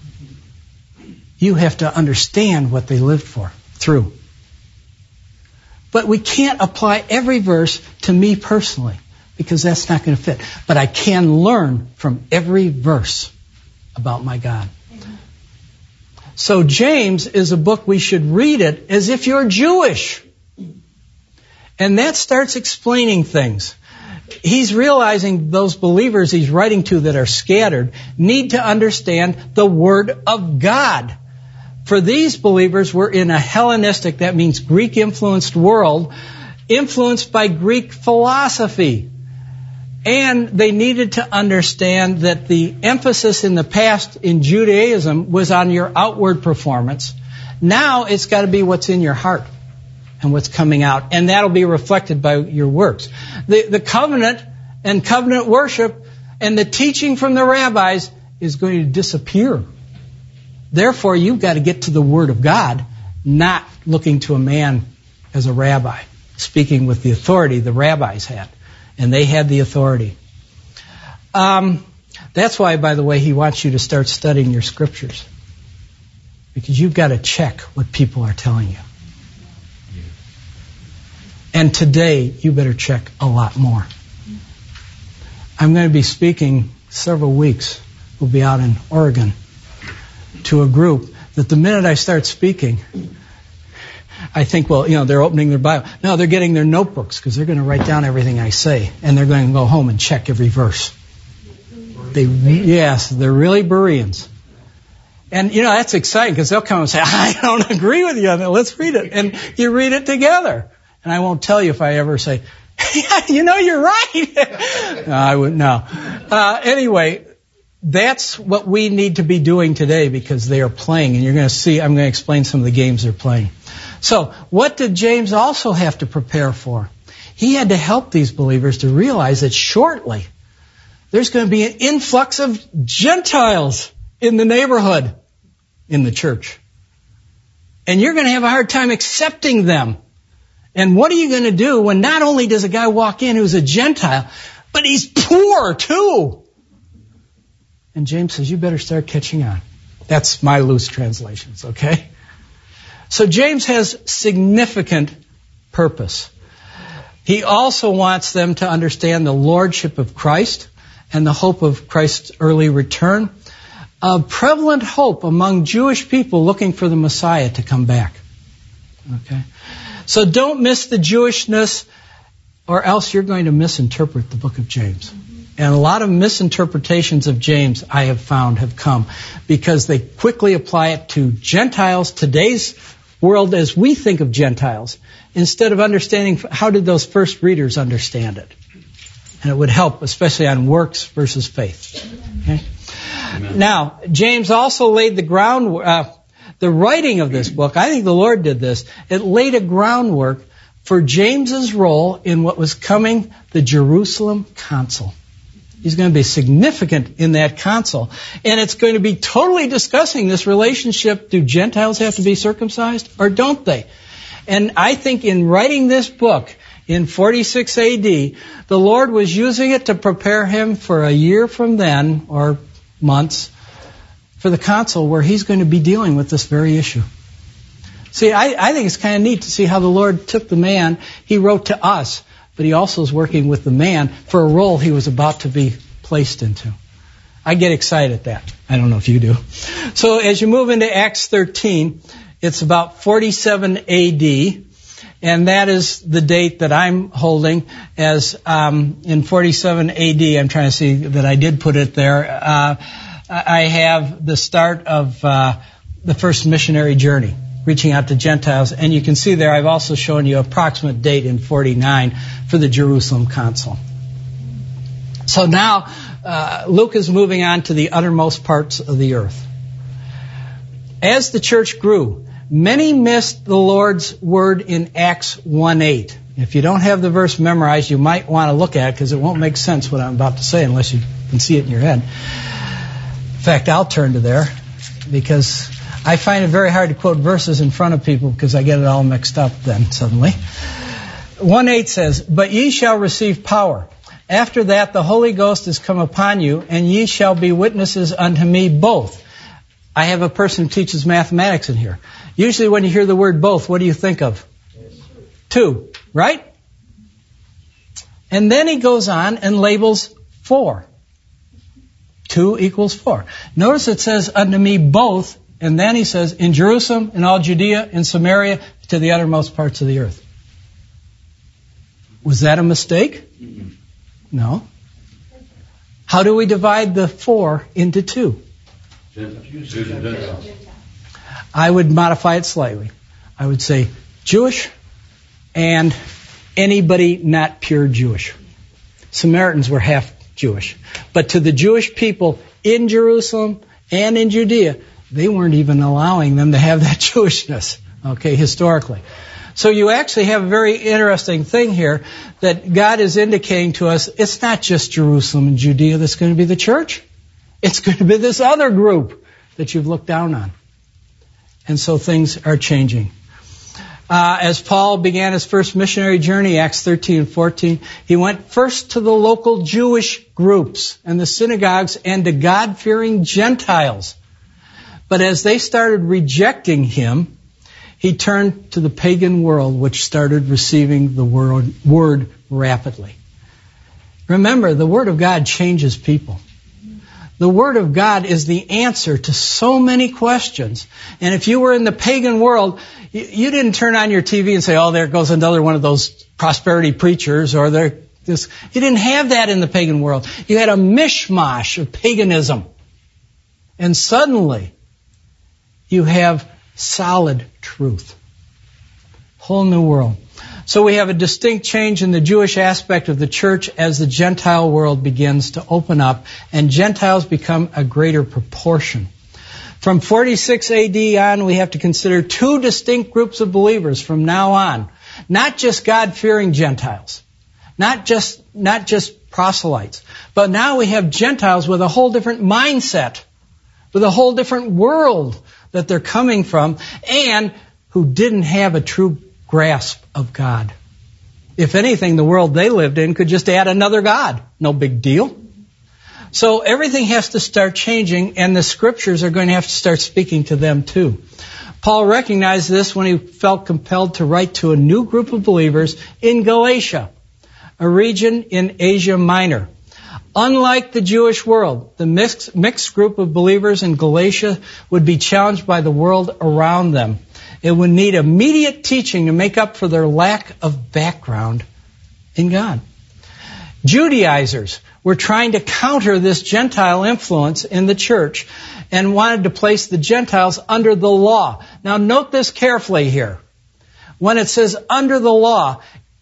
You have to understand what they lived through. But we can't apply every verse to me personally because that's not going to fit. But I can learn from every verse about my God. So James is a book we should read it as if you're Jewish. And that starts explaining things. He's realizing those believers he's writing to that are scattered need to understand the Word of God. For these believers were in a Hellenistic, that means Greek-influenced world, influenced by Greek philosophy. And they needed to understand that the emphasis in the past in Judaism was on your outward performance. Now it's got to be what's in your heart and what's coming out. And that'll be reflected by your works. The covenant and covenant worship and the teaching from the rabbis is going to disappear. Therefore, you've got to get to the Word of God, not looking to a man as a rabbi, speaking with the authority the rabbis had. And they had the authority. That's why, by the way, he wants you to start studying your scriptures. Because you've got to check what people are telling you. And today, you better check a lot more. I'm going to be speaking several weeks. We'll be out in Oregon to a group that the minute I start speaking, I think, well, they're opening their Bible. No, they're getting their notebooks because they're going to write down everything I say. And they're going to go home and check every verse. Yes, they're really Bereans. And, that's exciting because they'll come and say, I don't agree with you on that. Let's read it. And you read it together. And I won't tell you if I ever say, yeah, you're right. No, I wouldn't. No. Anyway, that's what we need to be doing today because they are playing. And you're going to see, I'm going to explain some of the games they're playing. So, what did James also have to prepare for? He had to help these believers to realize that shortly there's going to be an influx of Gentiles in the neighborhood, in the church. And you're going to have a hard time accepting them. And what are you going to do when not only does a guy walk in who's a Gentile, but he's poor too? And James says, you better start catching on. That's my loose translations, okay? So James has significant purpose. He also wants them to understand the lordship of Christ and the hope of Christ's early return, a prevalent hope among Jewish people looking for the Messiah to come back. Okay? So don't miss the Jewishness, or else you're going to misinterpret the book of James. And a lot of misinterpretations of James, I have found, have come because they quickly apply it to Gentiles, today's world as we think of Gentiles, instead of understanding how did those first readers understand it. And it would help, especially on works versus faith. Okay? Now, James also laid the groundwork, the writing of this book, I think the Lord did this, it laid a groundwork for James's role in what was coming, the Jerusalem Council. He's going to be significant in that council. And it's going to be totally discussing this relationship. Do Gentiles have to be circumcised or don't they? And I think in writing this book in 46 AD, the Lord was using it to prepare him for a year from then, or months, for the council where he's going to be dealing with this very issue. See, I think it's kind of neat to see how the Lord took the man he wrote to us, but he also is working with the man for a role he was about to be placed into. I get excited at that. I don't know if you do. So as you move into Acts 13, it's about 47 AD, and that is the date that I'm holding as in 47 AD. I'm trying to see that I did put it there. I have the start of the first missionary journey, reaching out to Gentiles. And you can see there I've also shown you approximate date in 49 for the Jerusalem Council. So now Luke is moving on to the uttermost parts of the earth. As the church grew, many missed the Lord's word in Acts 1:8. If you don't have the verse memorized, you might want to look at it because it won't make sense what I'm about to say unless you can see it in your head. In fact, I'll turn to there because I find it very hard to quote verses in front of people because I get it all mixed up then suddenly. 1:8 says, "But ye shall receive power. After that the Holy Ghost is come upon you, and ye shall be witnesses unto me both." I have a person who teaches mathematics in here. Usually when you hear the word both, what do you think of? Two, right? And then he goes on and labels 4. 2 equals 4. Notice it says, unto me both, and then he says, in Jerusalem, in all Judea, in Samaria, to the uttermost parts of the earth. Was that a mistake? No. How do we divide the 4 into 2? I would modify it slightly. I would say Jewish and anybody not pure Jewish. Samaritans were half Jewish. But to the Jewish people in Jerusalem and in Judea, they weren't even allowing them to have that Jewishness, okay, historically. So you actually have a very interesting thing here that God is indicating to us. It's not just Jerusalem and Judea that's going to be the church. It's going to be this other group that you've looked down on. And so things are changing. As Paul began his first missionary journey, Acts 13 and 14, he went first to the local Jewish groups and the synagogues and to God-fearing Gentiles. But as they started rejecting him, he turned to the pagan world, which started receiving the word rapidly. Remember, the Word of God changes people. The Word of God is the answer to so many questions. And if you were in the pagan world, you didn't turn on your TV and say, oh, there goes another one of those prosperity preachers, or this. You didn't have that in the pagan world. You had a mishmash of paganism. And suddenly, you have solid truth. Whole new world. So we have a distinct change in the Jewish aspect of the church as the Gentile world begins to open up and Gentiles become a greater proportion. From 46 AD on, we have to consider 2 distinct groups of believers from now on. Not just God-fearing Gentiles. Not just proselytes. But now we have Gentiles with a whole different mindset. With a whole different world that they're coming from, and who didn't have a true grasp of God. If anything, the world they lived in could just add another God. No big deal. So everything has to start changing, and the scriptures are going to have to start speaking to them too. Paul recognized this when he felt compelled to write to a new group of believers in Galatia, a region in Asia Minor. Unlike the Jewish world, the mixed group of believers in Galatia would be challenged by the world around them. It would need immediate teaching to make up for their lack of background in God. Judaizers were trying to counter this Gentile influence in the church and wanted to place the Gentiles under the law. Now note this carefully here. When it says under the law,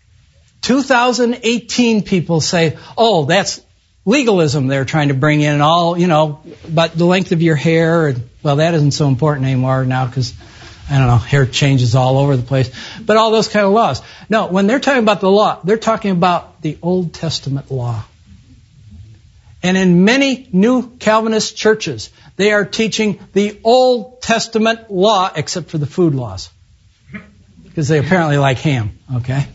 2018 people say, oh, that's legalism they're trying to bring in, all, but the length of your hair, and, well, that isn't so important anymore now because, hair changes all over the place. But all those kind of laws. No, when they're talking about the law, they're talking about the Old Testament law. And in many new Calvinist churches, they are teaching the Old Testament law, except for the food laws. Because they apparently like ham, okay?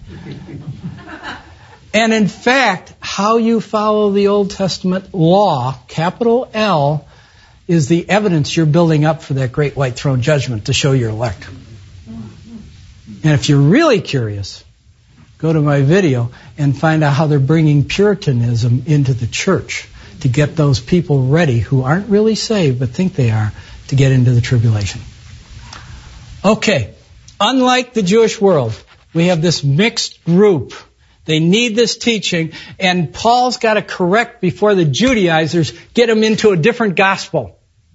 And in fact, how you follow the Old Testament law, capital L, is the evidence you're building up for that great white throne judgment to show your elect. And if you're really curious, go to my video and find out how they're bringing Puritanism into the church to get those people ready who aren't really saved but think they are to get into the tribulation. Okay, unlike the Jewish world, we have this mixed group. They need this teaching, and Paul's got to correct before the Judaizers get them into a different gospel.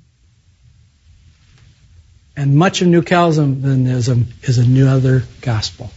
And much of New Calvinism is another gospel.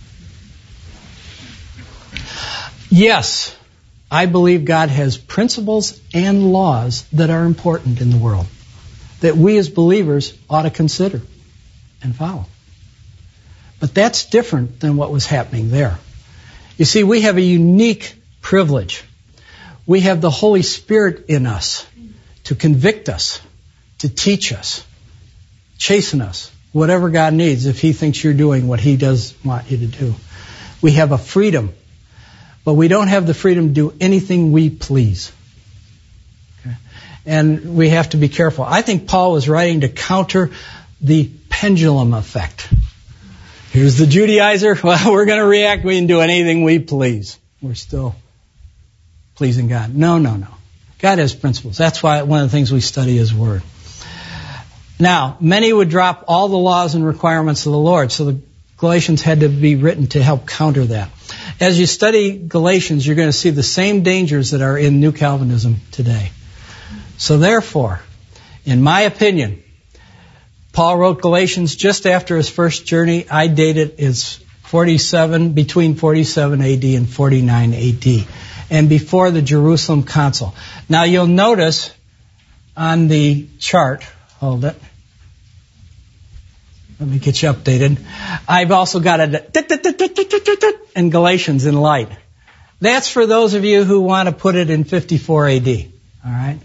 Yes, I believe God has principles and laws that are important in the world that we as believers ought to consider and follow. But that's different than what was happening there. You see, we have a unique privilege. We have the Holy Spirit in us to convict us, to teach us, chasten us, whatever God needs if He thinks you're doing what He does want you to do. We have a freedom, but we don't have the freedom to do anything we please. Okay? And we have to be careful. I think Paul was writing to counter the pendulum effect. Here's the Judaizer. Well, we're going to react. We can do anything we please. We're still pleasing God. No. God has principles. That's why one of the things we study His Word. Now, many would drop all the laws and requirements of the Lord, so the Galatians had to be written to help counter that. As you study Galatians, you're going to see the same dangers that are in New Calvinism today. So therefore, in my opinion, Paul wrote Galatians just after his first journey. I date it as between 47 AD and 49 AD, and before the Jerusalem Council. Now you'll notice on the chart, hold it, let me get you updated. I've also got a in Galatians in light. That's for those of you who want to put it in 54 AD. All right.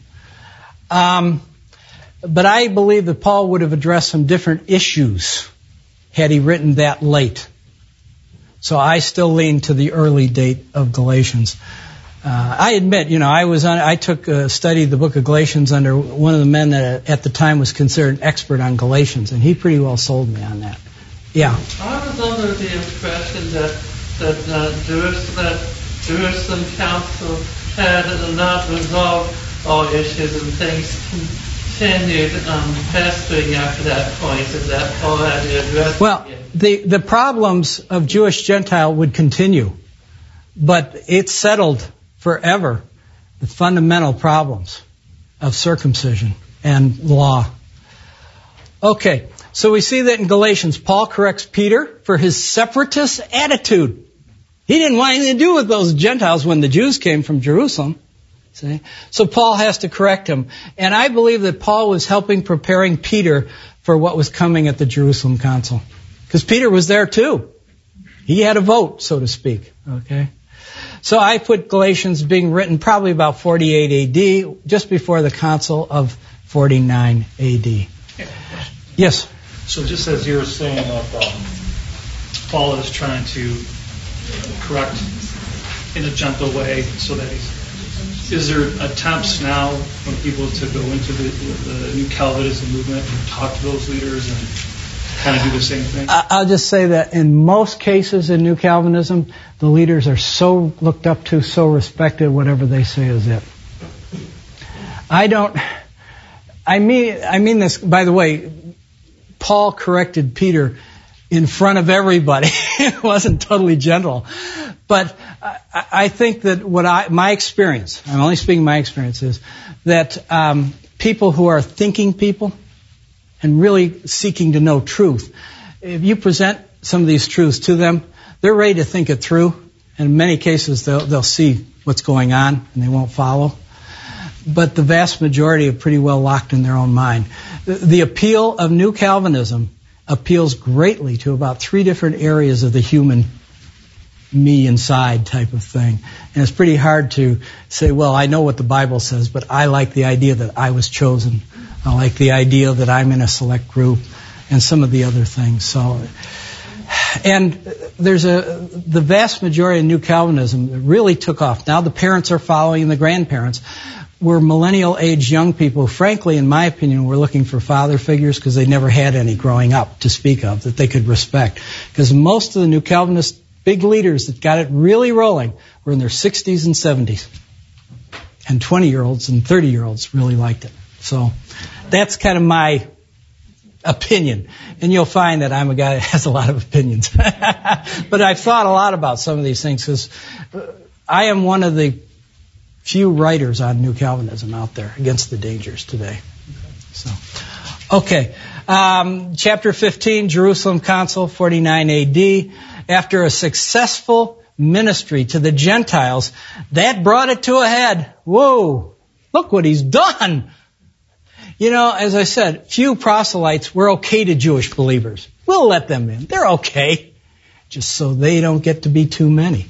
But I believe that Paul would have addressed some different issues had he written that late. So I still lean to the early date of Galatians. I admit, I studied the book of Galatians under one of the men that at the time was considered an expert on Galatians, and he pretty well sold me on that. Yeah.
I was under the impression that Jerusalem Council had not resolved all issues and things continued festering after that point, and that Paul had to address.
Well, the problems of Jewish-Gentile would continue, but it's settled forever the fundamental problems of circumcision and law. Okay, so we see that in Galatians, Paul corrects Peter for his separatist attitude. He didn't want anything to do with those Gentiles when the Jews came from Jerusalem. See? So Paul has to correct him. And I believe that Paul was preparing Peter for what was coming at the Jerusalem Council. Because Peter was there too. He had a vote, so to speak. Okay? So I put Galatians being written probably about 48 AD, just before the Council of 49 AD. Yes?
So just as you were saying that Paul is trying to correct in a gentle way so that is there attempts now when people to go into the New Calvinism movement and talk to those leaders and kind of do the same thing?
I'll just say that in most cases in New Calvinism, the leaders are so looked up to, so respected, whatever they say is it. I mean this, by the way, Paul corrected Peter in front of everybody. It wasn't totally gentle. But I think that my experience, I'm only speaking my experience, is that people who are thinking people and really seeking to know truth, if you present some of these truths to them, they're ready to think it through. And in many cases, they'll see what's going on and they won't follow. But the vast majority are pretty well locked in their own mind. The appeal of New Calvinism appeals greatly to about 3 different areas of the human me inside type of thing. And it's pretty hard to say, well, I know what the Bible says, but I like the idea that I was chosen. I like the idea that I'm in a select group and some of the other things. So, and the vast majority of New Calvinism really took off. Now the parents are following, the grandparents. We're millennial age young people. Frankly, in my opinion, we're looking for father figures because they never had any growing up to speak of that they could respect. Because most of the New Calvinist big leaders that got it really rolling were in their 60s and 70s. And 20-year-olds and 30-year-olds really liked it. So that's kind of my opinion. And you'll find that I'm a guy that has a lot of opinions. But I've thought a lot about some of these things because I am one of the few writers on New Calvinism out there against the dangers today. So, okay. Chapter 15, Jerusalem Council, 49 AD. After a successful ministry to the Gentiles, that brought it to a head. Whoa, look what he's done. As I said, few proselytes were okay to Jewish believers. We'll let them in. They're okay. Just so they don't get to be too many.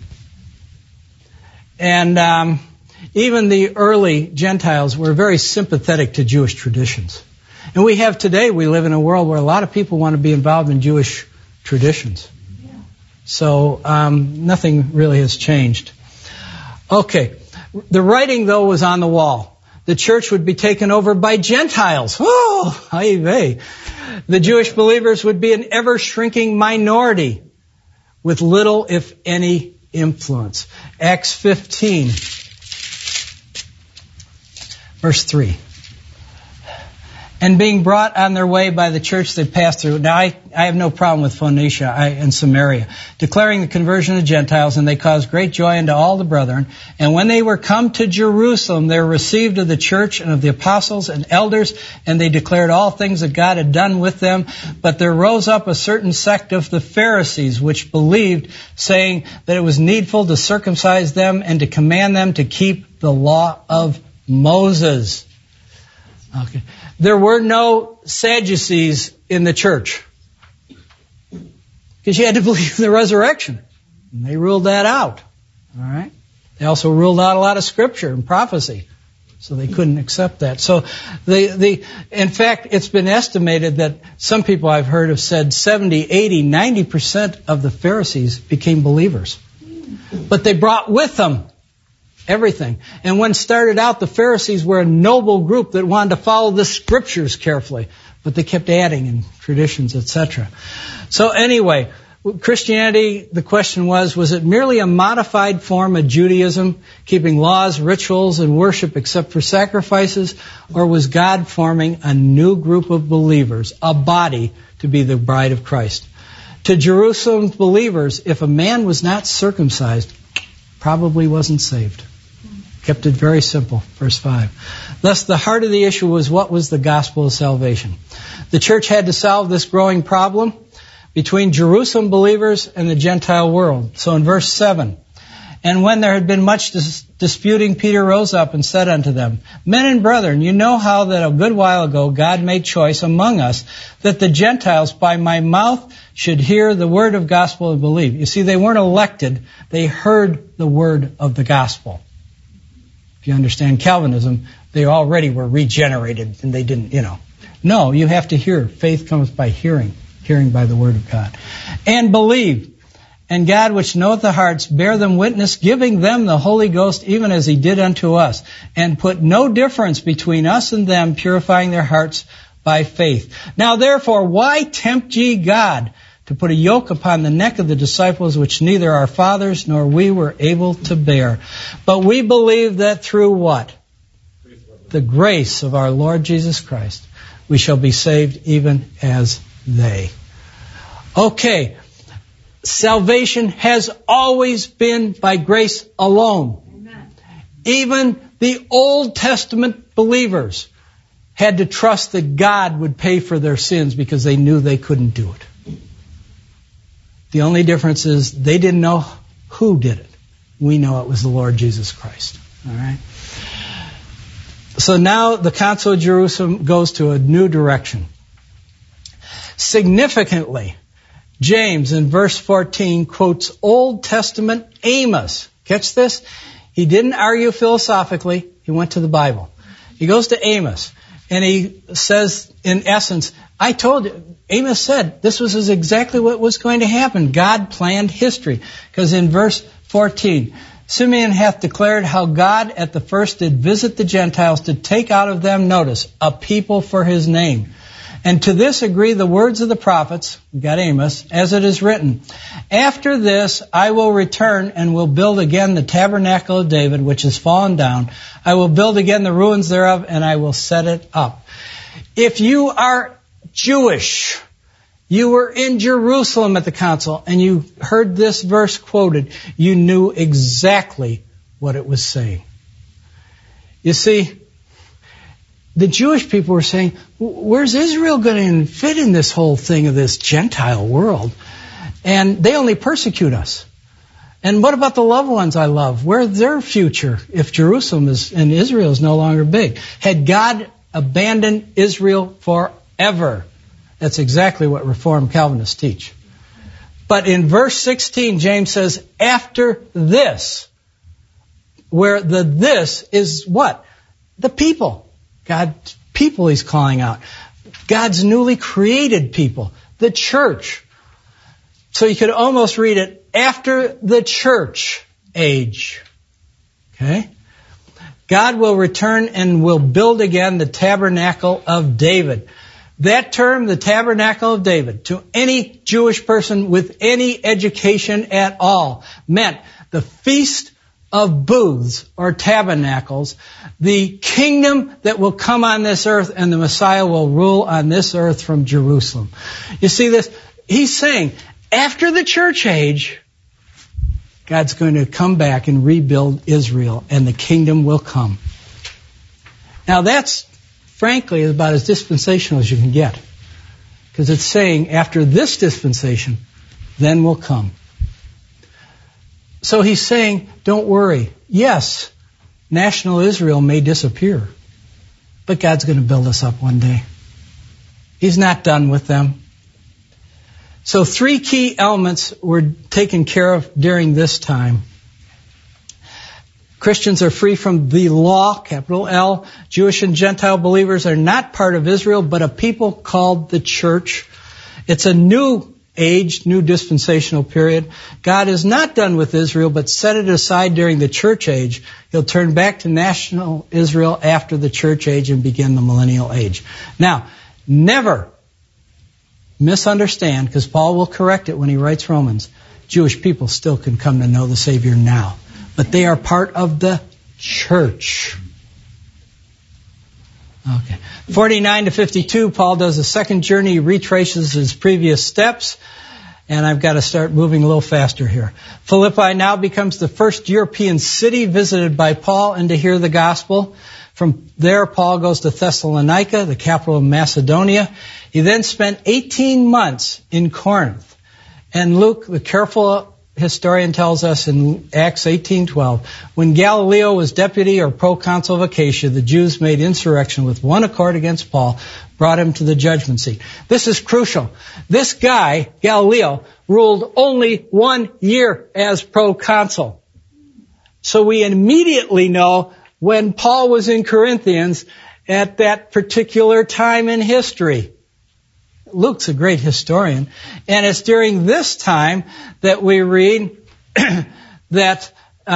And even the early Gentiles were very sympathetic to Jewish traditions. And we live in a world where a lot of people want to be involved in Jewish traditions. So nothing really has changed. Okay. The writing, though, was on the wall. The church would be taken over by Gentiles. Oh, ay vey. The Jewish believers would be an ever-shrinking minority with little, if any, influence. Acts 15, verse 3. And being brought on their way by the church they passed through. Now, I have no problem with Phoenicia and Samaria, declaring the conversion of Gentiles, and they caused great joy unto all the brethren. And when they were come to Jerusalem, they were received of the church and of the apostles and elders, and they declared all things that God had done with them. But there rose up a certain sect of the Pharisees, which believed, saying that it was needful to circumcise them and to command them to keep the law of Moses. Okay. There were no Sadducees in the church, because you had to believe in the resurrection. And they ruled that out. All right. They also ruled out a lot of scripture and prophecy, so they couldn't accept that. So in fact, it's been estimated that some people I've heard have said 70, 80, 90% of the Pharisees became believers. But they brought with them everything. And when started out, the Pharisees were a noble group that wanted to follow the scriptures carefully, but they kept adding in traditions, etc. So anyway, Christianity, the question was it merely a modified form of Judaism, keeping laws, rituals, and worship except for sacrifices, or was God forming a new group of believers, a body, to be the bride of Christ? To Jerusalem's believers, if a man was not circumcised, probably wasn't saved. Kept it very simple. Verse 5. Thus, the heart of the issue was, what was the gospel of salvation? The church had to solve this growing problem between Jerusalem believers and the Gentile world. So in verse 7, and when there had been much disputing, Peter rose up and said unto them, Men and brethren, you know how that a good while ago God made choice among us that the Gentiles by my mouth should hear the word of gospel and believe. You see, they weren't elected. They heard the word of the gospel. If you understand Calvinism, they already were regenerated and they didn't, No, you have to hear. Faith comes by hearing by the word of God. And believe. And God, which knoweth the hearts, bear them witness, giving them the Holy Ghost, even as he did unto us. And put no difference between us and them, purifying their hearts by faith. Now therefore, why tempt ye God to put a yoke upon the neck of the disciples, which neither our fathers nor we were able to bear? But we believe that through what? The grace of our Lord Jesus Christ, we shall be saved even as they. Okay. Salvation has always been by grace alone. Amen. Even the Old Testament believers had to trust that God would pay for their sins because they knew they couldn't do it. The only difference is they didn't know who did it. We know it was the Lord Jesus Christ. All right. So now the Council of Jerusalem goes to a new direction. Significantly, James in verse 14 quotes Old Testament Amos. Catch this? He didn't argue philosophically. He went to the Bible. He goes to Amos and he says, in essence, I told you, Amos said this was exactly what was going to happen. God planned history. Because in verse 14, Simeon hath declared how God at the first did visit the Gentiles to take out of them, notice, a people for his name. And to this agree the words of the prophets, we got Amos, as it is written, After this I will return and will build again the tabernacle of David, which is fallen down. I will build again the ruins thereof, and I will set it up. If you are Jewish, you were in Jerusalem at the council, and you heard this verse quoted, you knew exactly what it was saying. You see, the Jewish people were saying, where's Israel going to fit in this whole thing of this Gentile world? And they only persecute us. And what about the loved ones I love? Where's their future if Jerusalem and Israel is no longer big? Had God abandoned Israel forever? That's exactly what Reformed Calvinists teach. But in verse 16, James says, after this, where the this is what? The people. God's people he's calling out. God's newly created people. The church. So you could almost read it, after the church age. Okay? God will return and will build again the tabernacle of David. That term, the tabernacle of David, to any Jewish person with any education at all, meant the feast of booths or tabernacles, the kingdom that will come on this earth, and the Messiah will rule on this earth from Jerusalem. You see this? He's saying, after the church age, God's going to come back and rebuild Israel, and the kingdom will come. Now that's, frankly, about as dispensational as you can get. Because it's saying, after this dispensation, then will come. So he's saying, don't worry. Yes, national Israel may disappear, but God's going to build us up one day. He's not done with them. So 3 key elements were taken care of during this time. Christians are free from the law, capital L. Jewish and Gentile believers are not part of Israel, but a people called the church. It's a new age, new dispensational period. God is not done with Israel, but set it aside during the church age. He'll turn back to national Israel after the church age and begin the millennial age. Now, never misunderstand, because Paul will correct it when he writes Romans. Jewish people still can come to know the Savior now, but they are part of the church. Okay. 49 to 52, Paul does a second journey. He retraces his previous steps. And I've got to start moving a little faster here. Philippi now becomes the first European city visited by Paul and to hear the gospel. From there, Paul goes to Thessalonica, the capital of Macedonia. He then spent 18 months in Corinth. And Luke, the careful historian, tells us in Acts 18:12, when Galileo was deputy or proconsul of Achaia, the Jews made insurrection with one accord against Paul, brought him to the judgment seat. This is crucial. This guy, Galileo, ruled only 1 year as proconsul. So we immediately know when Paul was in Corinthians at that particular time in history. Luke's a great historian, and it's during this time that we read that,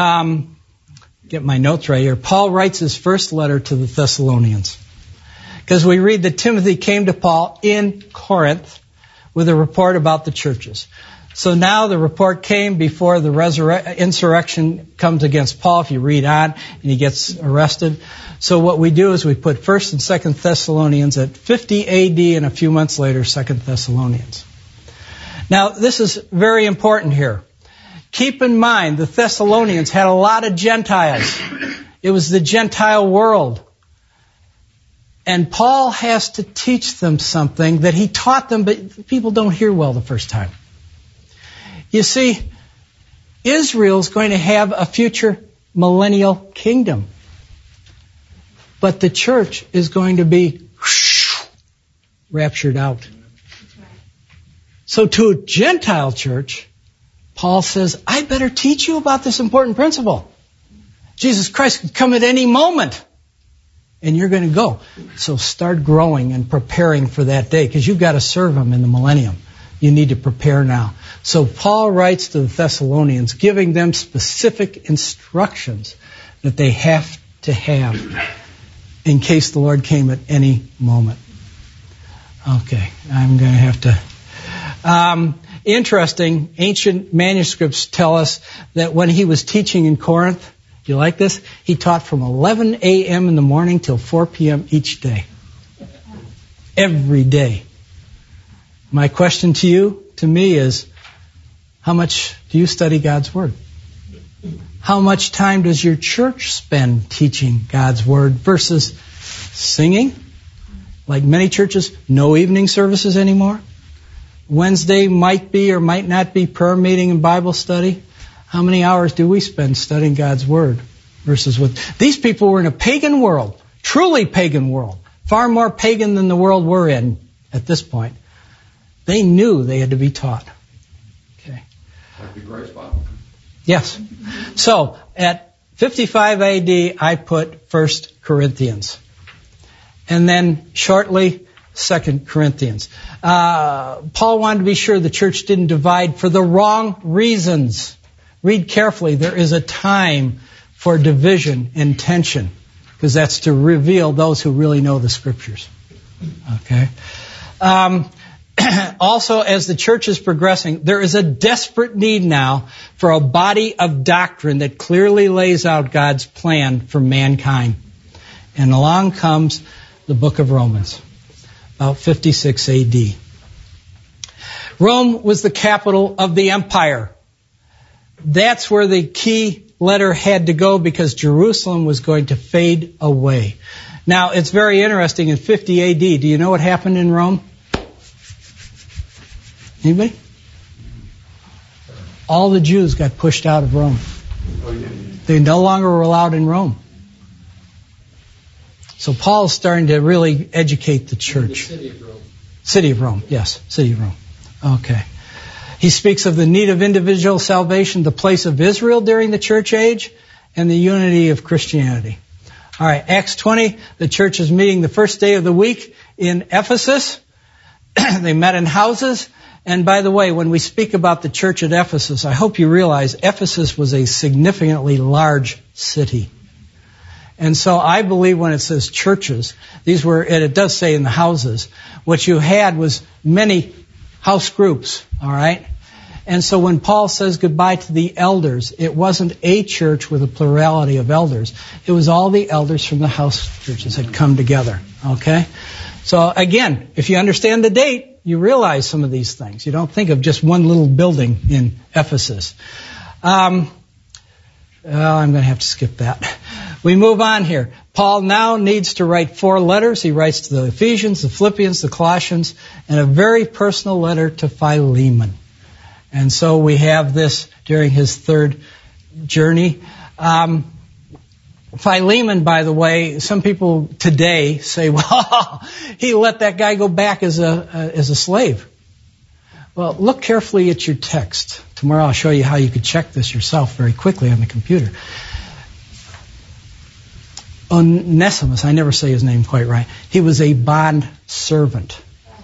get my notes right here, Paul writes his first letter to the Thessalonians. Because we read that Timothy came to Paul in Corinth with a report about the churches. So now the report came before the insurrection comes against Paul, if you read on, and he gets arrested. So what we do is we put 1st and 2nd Thessalonians at 50 AD, and a few months later, 2nd Thessalonians. Now, this is very important here. Keep in mind, the Thessalonians had a lot of Gentiles. It was the Gentile world. And Paul has to teach them something that he taught them, but people don't hear well the first time. You see, Israel's going to have a future millennial kingdom. But the church is going to be raptured out. So to a Gentile church, Paul says, I better teach you about this important principle. Jesus Christ could come at any moment, and you're going to go. So start growing and preparing for that day, because you've got to serve him in the millennium. You need to prepare now. So Paul writes to the Thessalonians, giving them specific instructions that they have to have in case the Lord came at any moment. Okay, I'm going to have to... interesting, ancient manuscripts tell us that when he was teaching in Corinth, you like this? He taught from 11 a.m. in the morning till 4 p.m. each day. Every day. My question to me is, how much do you study God's Word? How much time does your church spend teaching God's Word versus singing? Like many churches, no evening services anymore. Wednesday might be or might not be prayer meeting and Bible study. How many hours do we spend studying God's Word versus what? These people were in a pagan world, truly pagan world, far more pagan than the world we're in at this point. They knew they had to be taught. Okay.
Like the Grace Bible.
Yes. So at 55 AD, I put 1 Corinthians. And then shortly, 2 Corinthians. Paul wanted to be sure the church didn't divide for the wrong reasons. Read carefully. There is a time for division and tension, because that's to reveal those who really know the Scriptures. Okay. Also, as the church is progressing, there is a desperate need now for a body of doctrine that clearly lays out God's plan for mankind. And along comes the book of Romans, about 56 AD. Rome was the capital of the empire. That's where the key letter had to go because Jerusalem was going to fade away. Now, it's very interesting. In 50 AD, do you know what happened in Rome? Anybody? All the Jews got pushed out of Rome. They no longer were allowed in Rome. So Paul's starting to really educate the church. The city of Rome. City of Rome, yes. City of Rome. Okay. He speaks of the need of individual salvation, the place of Israel during the church age, and the unity of Christianity. All right, Acts 20, the church is meeting the first day of the week in Ephesus. They met in houses. And by the way, when we speak about the church at Ephesus, I hope you realize Ephesus was a significantly large city. And so I believe when it says churches, these were, and it does say in the houses, what you had was many house groups, all right? And so when Paul says goodbye to the elders, it wasn't a church with a plurality of elders. It was all the elders from the house churches had come together, okay? So again, if you understand the date, you realize some of these things. You don't think of just one little building in Ephesus. I'm going to have to skip that. We move on here. Paul now needs to write 4 letters. He writes to the Ephesians, the Philippians, the Colossians, and a very personal letter to Philemon. And so we have this during his 3rd journey. Philemon, by the way, some people today say, well, he let that guy go back as a slave. Well, look carefully at your text. Tomorrow I'll show you how you could check this yourself very quickly on the computer. Onesimus, I never say his name quite right. He was a bond servant.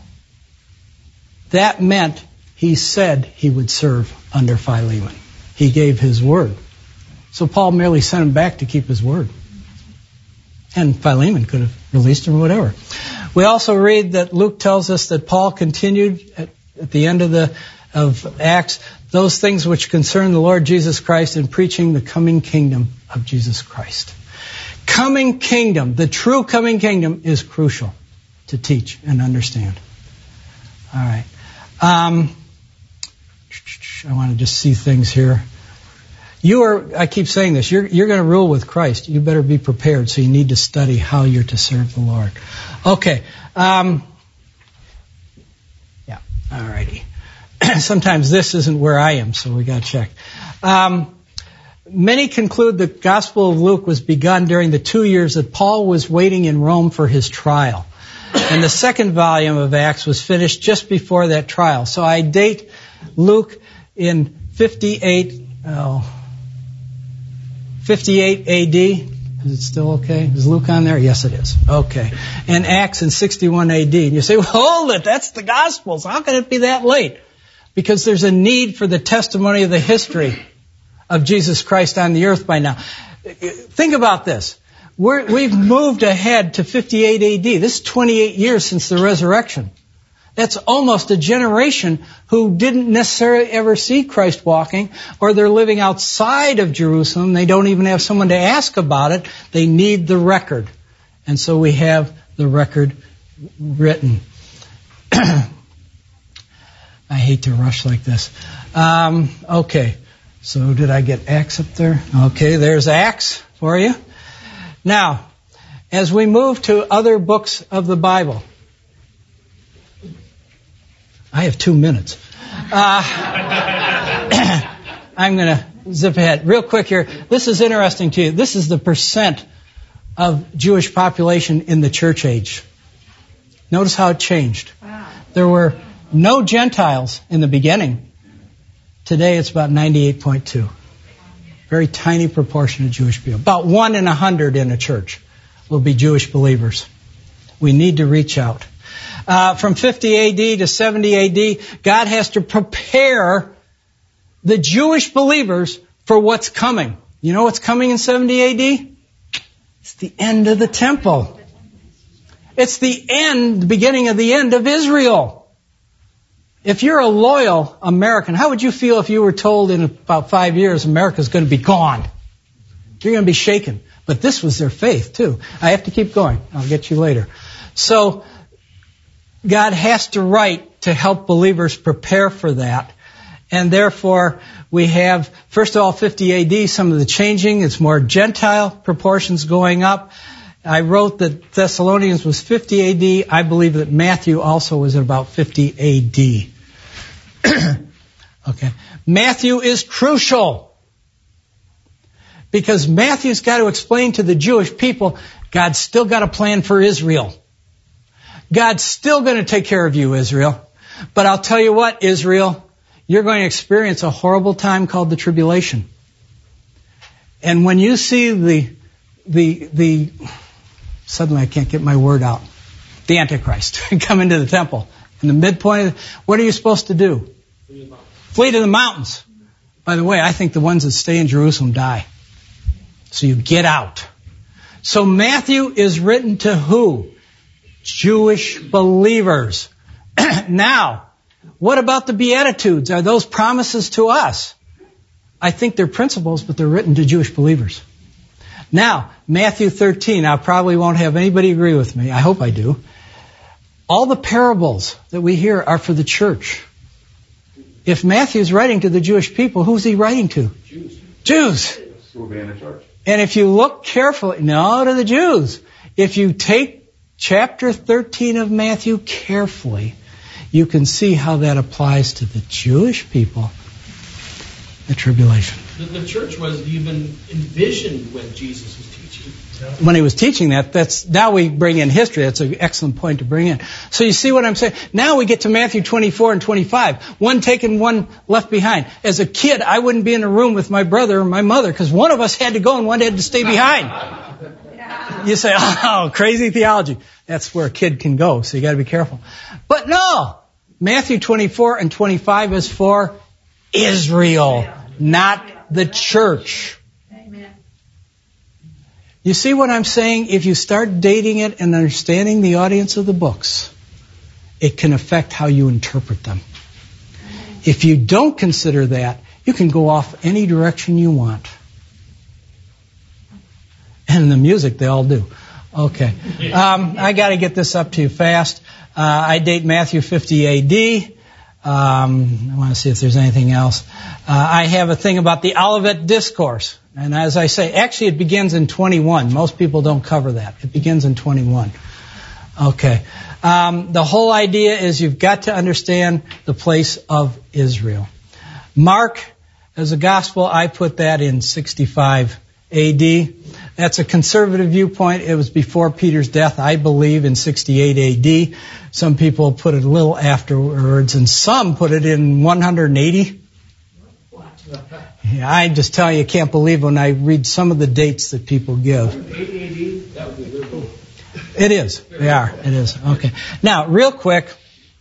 That meant he said he would serve under Philemon. He gave his word. So Paul merely sent him back to keep his word. And Philemon could have released him or whatever. We also read that Luke tells us that Paul continued at the end of Acts those things which concern the Lord Jesus Christ in preaching the coming kingdom of Jesus Christ. Coming kingdom, the true coming kingdom is crucial to teach and understand. All right. I want to just see things here. I keep saying this, you're going to rule with Christ. You better be prepared, so you need to study how you're to serve the Lord. Okay. Yeah, all righty. Sometimes this isn't where I am, so we got to check. Many conclude the Gospel of Luke was begun during the 2 years that Paul was waiting in Rome for his trial. And the 2nd volume of Acts was finished just before that trial. So I date Luke in 58 AD. Is it still okay? Is Luke on there? Yes, it is. Okay. And Acts in 61 AD. And you say, well, hold it, that's the Gospels. How can it be that late? Because there's a need for the testimony of the history of Jesus Christ on the earth by now. Think about this. We've moved ahead to 58 AD. This is 28 years since the resurrection. That's almost a generation who didn't necessarily ever see Christ walking, or they're living outside of Jerusalem. They don't even have someone to ask about it. They need the record. And so we have the record written. I hate to rush like this. Okay. So did I get Acts up there? Okay, there's Acts for you. Now, as we move to other books of the Bible, I have 2 minutes. I'm going to zip ahead real quick here. This is interesting to you. This is the percent of Jewish population in the church age. Notice how it changed. Wow. There were no Gentiles in the beginning. Today it's about 98.2. Very tiny proportion of Jewish people. About 1 in 100 in a church will be Jewish believers. We need to reach out. From 50 AD to 70 AD, God has to prepare the Jewish believers for what's coming. You know what's coming in 70 AD? It's the end of the temple. It's the beginning of the end of Israel. If you're a loyal American, how would you feel if you were told in about 5 years America's going to be gone? You're going to be shaken. But this was their faith, too. I have to keep going. I'll get you later. So, God has to write to help believers prepare for that. And therefore, we have, first of all, 50 AD, some of the changing. It's more Gentile proportions going up. I wrote that Thessalonians was 50 AD. I believe that Matthew also was at about 50 AD. Okay. Matthew is crucial. Because Matthew's got to explain to the Jewish people, God's still got a plan for Israel. God's still going to take care of you, Israel. But I'll tell you what, Israel, you're going to experience a horrible time called the tribulation. And when you see the suddenly I can't get my word out, the Antichrist come into the temple, in the midpoint, what are you supposed to do? Flee to the mountains. By the way, I think the ones that stay in Jerusalem die. So you get out. So Matthew is written to who? Jewish believers. Now, what about the Beatitudes? Are those promises to us? I think they're principles, but they're written to Jewish believers. Now, Matthew 13, I probably won't have anybody agree with me. I hope I do. All the parables that we hear are for the church. If Matthew's writing to the Jewish people, who's he writing to? Jews.
Who will be in the church.
And if you look carefully, no, to the Jews. If you take chapter 13 of Matthew carefully, you can see how that applies to the Jewish people, the tribulation.
The church was even envisioned when Jesus was teaching.
When he was teaching that's now we bring in history. That's an excellent point to bring in. So you see what I'm saying? Now we get to Matthew 24 and 25. One taken, one left behind. As a kid, I wouldn't be in a room with my brother or my mother because one of us had to go and one had to stay behind. You say, oh, crazy theology. That's where a kid can go, so you got to be careful. But no, Matthew 24 and 25 is for Israel, not the church. You see what I'm saying? If you start dating it and understanding the audience of the books, it can affect how you interpret them. If you don't consider that, you can go off any direction you want. And the music, they all do. Okay. I got to get this up to you fast. I date Matthew 50 AD. I want to see if there's anything else. I have a thing about the Olivet Discourse. And as I say, actually it begins in 21. Most people don't cover that. It begins in 21. Okay. The whole idea is you've got to understand the place of Israel. Mark, as a gospel, I put that in 65 AD. That's a conservative viewpoint. It was before Peter's death, I believe, in 68 AD. Some people put it a little afterwards, and some put it in 180. Yeah, I just tell you, I can't believe when I read some of the dates that people give.
8 AD, that would be liberal.
It is. They are. It is. Okay. Now, real quick,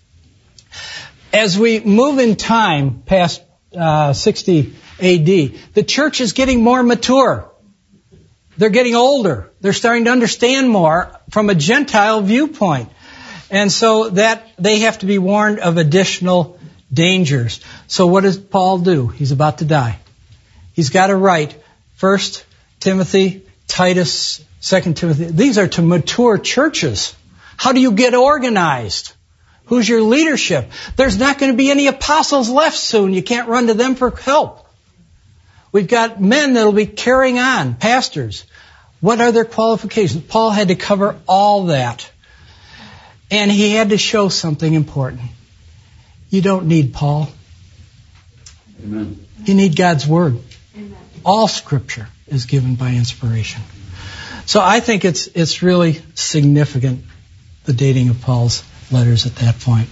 as we move in time past 60 AD, the church is getting more mature. They're getting older. They're starting to understand more from a Gentile viewpoint. And so that they have to be warned of additional dangers. So what does Paul do? He's about to die. He's got to write 1 Timothy, Titus, 2 Timothy. These are to mature churches. How do you get organized? Who's your leadership? There's not going to be any apostles left soon. You can't run to them for help. We've got men that will be carrying on, pastors. What are their qualifications? Paul had to cover all that. And he had to show something important. You don't need Paul.
Amen.
You need God's Word. Amen. All Scripture is given by inspiration. So I think it's really significant, the dating of Paul's letters at that point.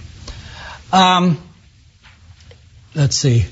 Let's see.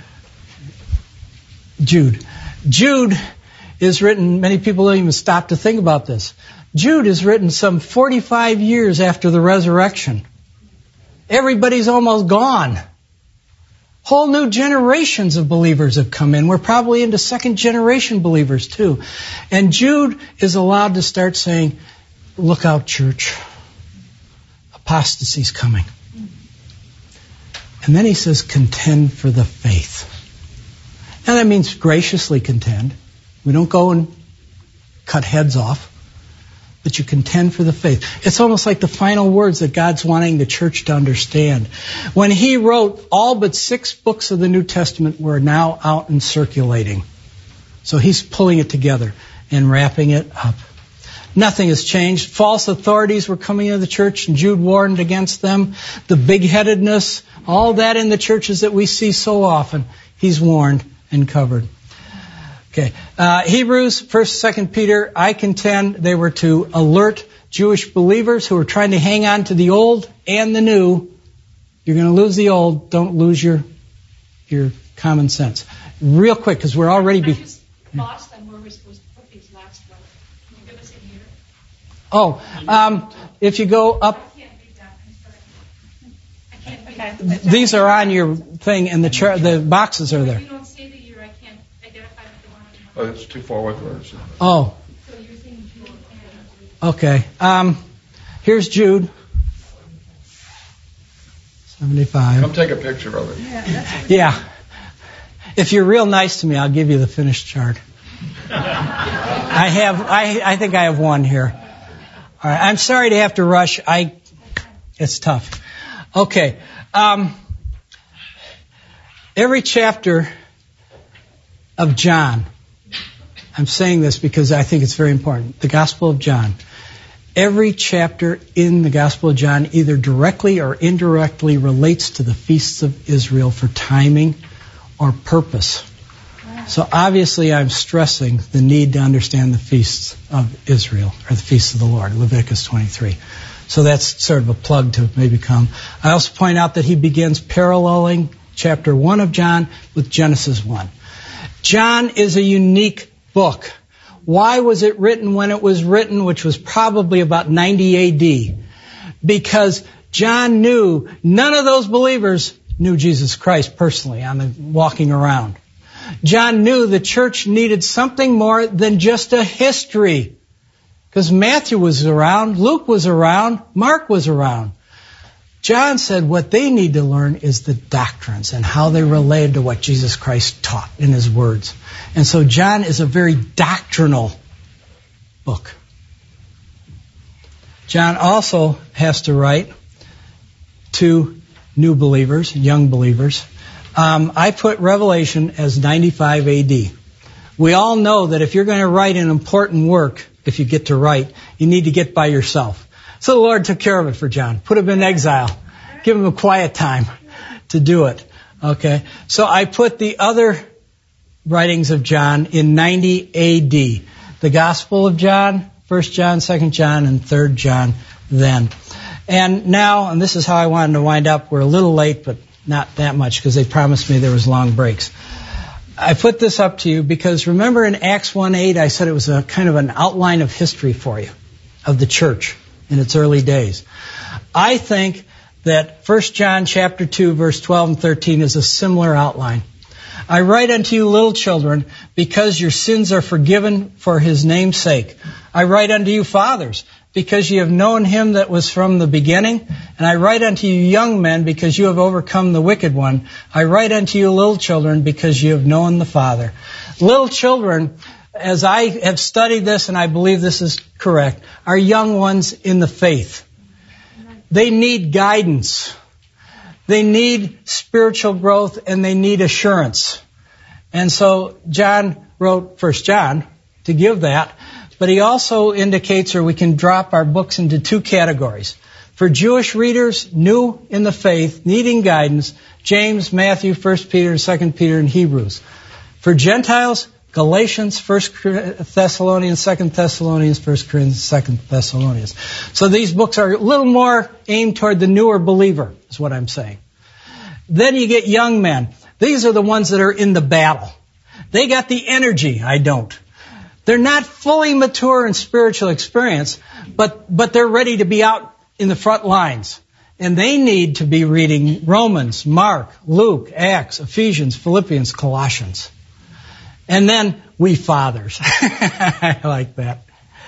Jude. Jude is written, many people don't even stop to think about this. Jude is written some 45 years after the resurrection. Everybody's almost gone. Whole new generations of believers have come in. We're probably into second generation believers too. And Jude is allowed to start saying, look out, church. Apostasy's coming. And then he says, contend for the faith. And that means graciously contend. We don't go and cut heads off, but you contend for the faith. It's almost like the final words that God's wanting the church to understand. When he wrote, all but 6 books of the New Testament were now out and circulating. So he's pulling it together and wrapping it up. Nothing has changed. False authorities were coming into the church, and Jude warned against them. The big-headedness, all that in the churches that we see so often, he's warned and covered. Okay. Hebrews, 1st, 2nd Peter, I contend they were to alert Jewish believers who are trying to hang on to the old and the new. You're going to lose the old. Don't lose your common sense. Real quick, because we're already...
I just lost them where we're supposed to put these last ones. Can you give us in here?
If you go up...
I can't read that. I'm sorry. I can't read that.
These are on your thing, and the boxes are there.
If you don't say the year, I can't identify with the one.
Oh, it's too far away from us.
Oh,
So you're saying Jude.
okay. Here's Jude. 75.
Come take a picture of it.
Yeah. If you're real nice to me, I'll give you the finished chart. I think I have one here. All right. I'm sorry to have to rush. It's tough. Okay. Every chapter of John, I'm saying this because I think it's very important. The Gospel of John. Every chapter in the Gospel of John either directly or indirectly relates to the feasts of Israel for timing or purpose. So obviously I'm stressing the need to understand the feasts of Israel, or the feasts of the Lord, Leviticus 23. So that's sort of a plug to maybe come. I also point out that he begins paralleling chapter 1 of John with Genesis 1. John is a unique book. Why was it written when it was written, which was probably about 90 AD? Because John knew none of those believers knew Jesus Christ personally on the walking around. John knew the church needed something more than just a history. Because Matthew was around, Luke was around, Mark was around. John said what they need to learn is the doctrines and how they related to what Jesus Christ taught in his words. And so John is a very doctrinal book. John also has to write to new believers, young believers. I put Revelation as 95 AD. We all know that if you're going to write an important work, if you get to write, you need to get by yourself. So the Lord took care of it for John. Put him in exile. Give him a quiet time to do it. Okay. So I put the other writings of John in 90 AD. The Gospel of John, 1 John, 2 John, and 3 John then. And now, and this is how I wanted to wind up, we're a little late, but not that much because they promised me there was long breaks. I put this up to you because remember in Acts 1:8 I said it was a kind of an outline of history for you, of the church in its early days. I think that 1 John chapter 2 verse 12 and 13 is a similar outline. I write unto you little children because your sins are forgiven for his name's sake. I write unto you fathers because you have known him that was from the beginning. And I write unto you young men because you have overcome the wicked one. I write unto you little children because you have known the Father. Little children, as I have studied this and I believe this is correct, are young ones in the faith. They need guidance. They need spiritual growth and they need assurance. And so John wrote 1 John to give that. But he also indicates, or we can drop our books into 2 categories. For Jewish readers, new in the faith, needing guidance, James, Matthew, 1 Peter, 2 Peter, and Hebrews. For Gentiles, Galatians, 1 Thessalonians, 2 Thessalonians, 1 Corinthians, 2 Thessalonians. So these books are a little more aimed toward the newer believer, is what I'm saying. Then you get young men. These are the ones that are in the battle. They got the energy, I don't. They're not fully mature in spiritual experience, but they're ready to be out in the front lines. And they need to be reading Romans, Mark, Luke, Acts, Ephesians, Philippians, Colossians. And then we fathers. I like that.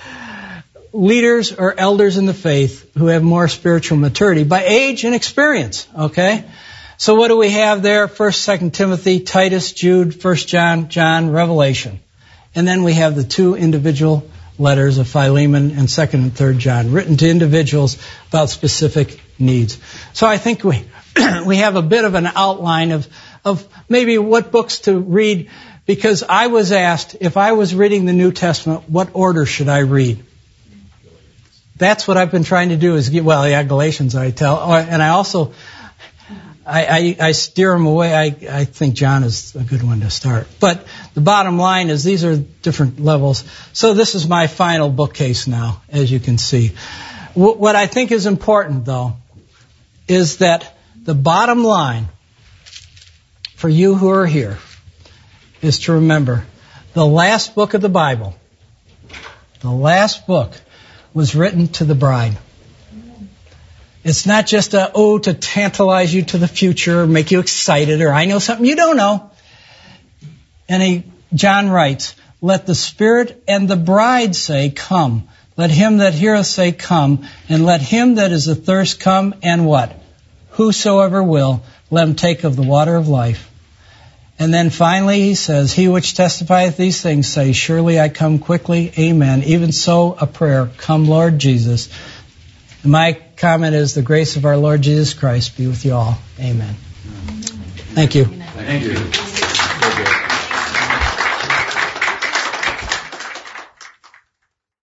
Leaders or elders in the faith who have more spiritual maturity by age and experience, okay? So what do we have there? 1st, 2nd Timothy, Titus, Jude, 1st John, John, Revelation. And then we have the 2 individual letters of Philemon and 2nd and 3rd John, written to individuals about specific needs. So I think we have a bit of an outline of maybe what books to read, because I was asked, if I was reading the New Testament, what order should I read? That's what I've been trying to do is Galatians I tell. And I also, I steer them away. I think John is a good one to start. But the bottom line is these are different levels. So this is my final bookcase now, as you can see. What I think is important, though, is that the bottom line for you who are here is to remember the last book of the Bible, the last book was written to the bride. It's not just to tantalize you to the future, or make you excited, or I know something you don't know. And John writes, let the Spirit and the bride say, come. Let him that heareth say, come. And let him that is athirst come, and what? Whosoever will, let him take of the water of life. And then finally he says, he which testifieth these things say, surely I come quickly. Amen. Even so a prayer, come Lord Jesus. My comment is the grace of our Lord Jesus Christ be with you all. Amen. Thank you.
Thank you.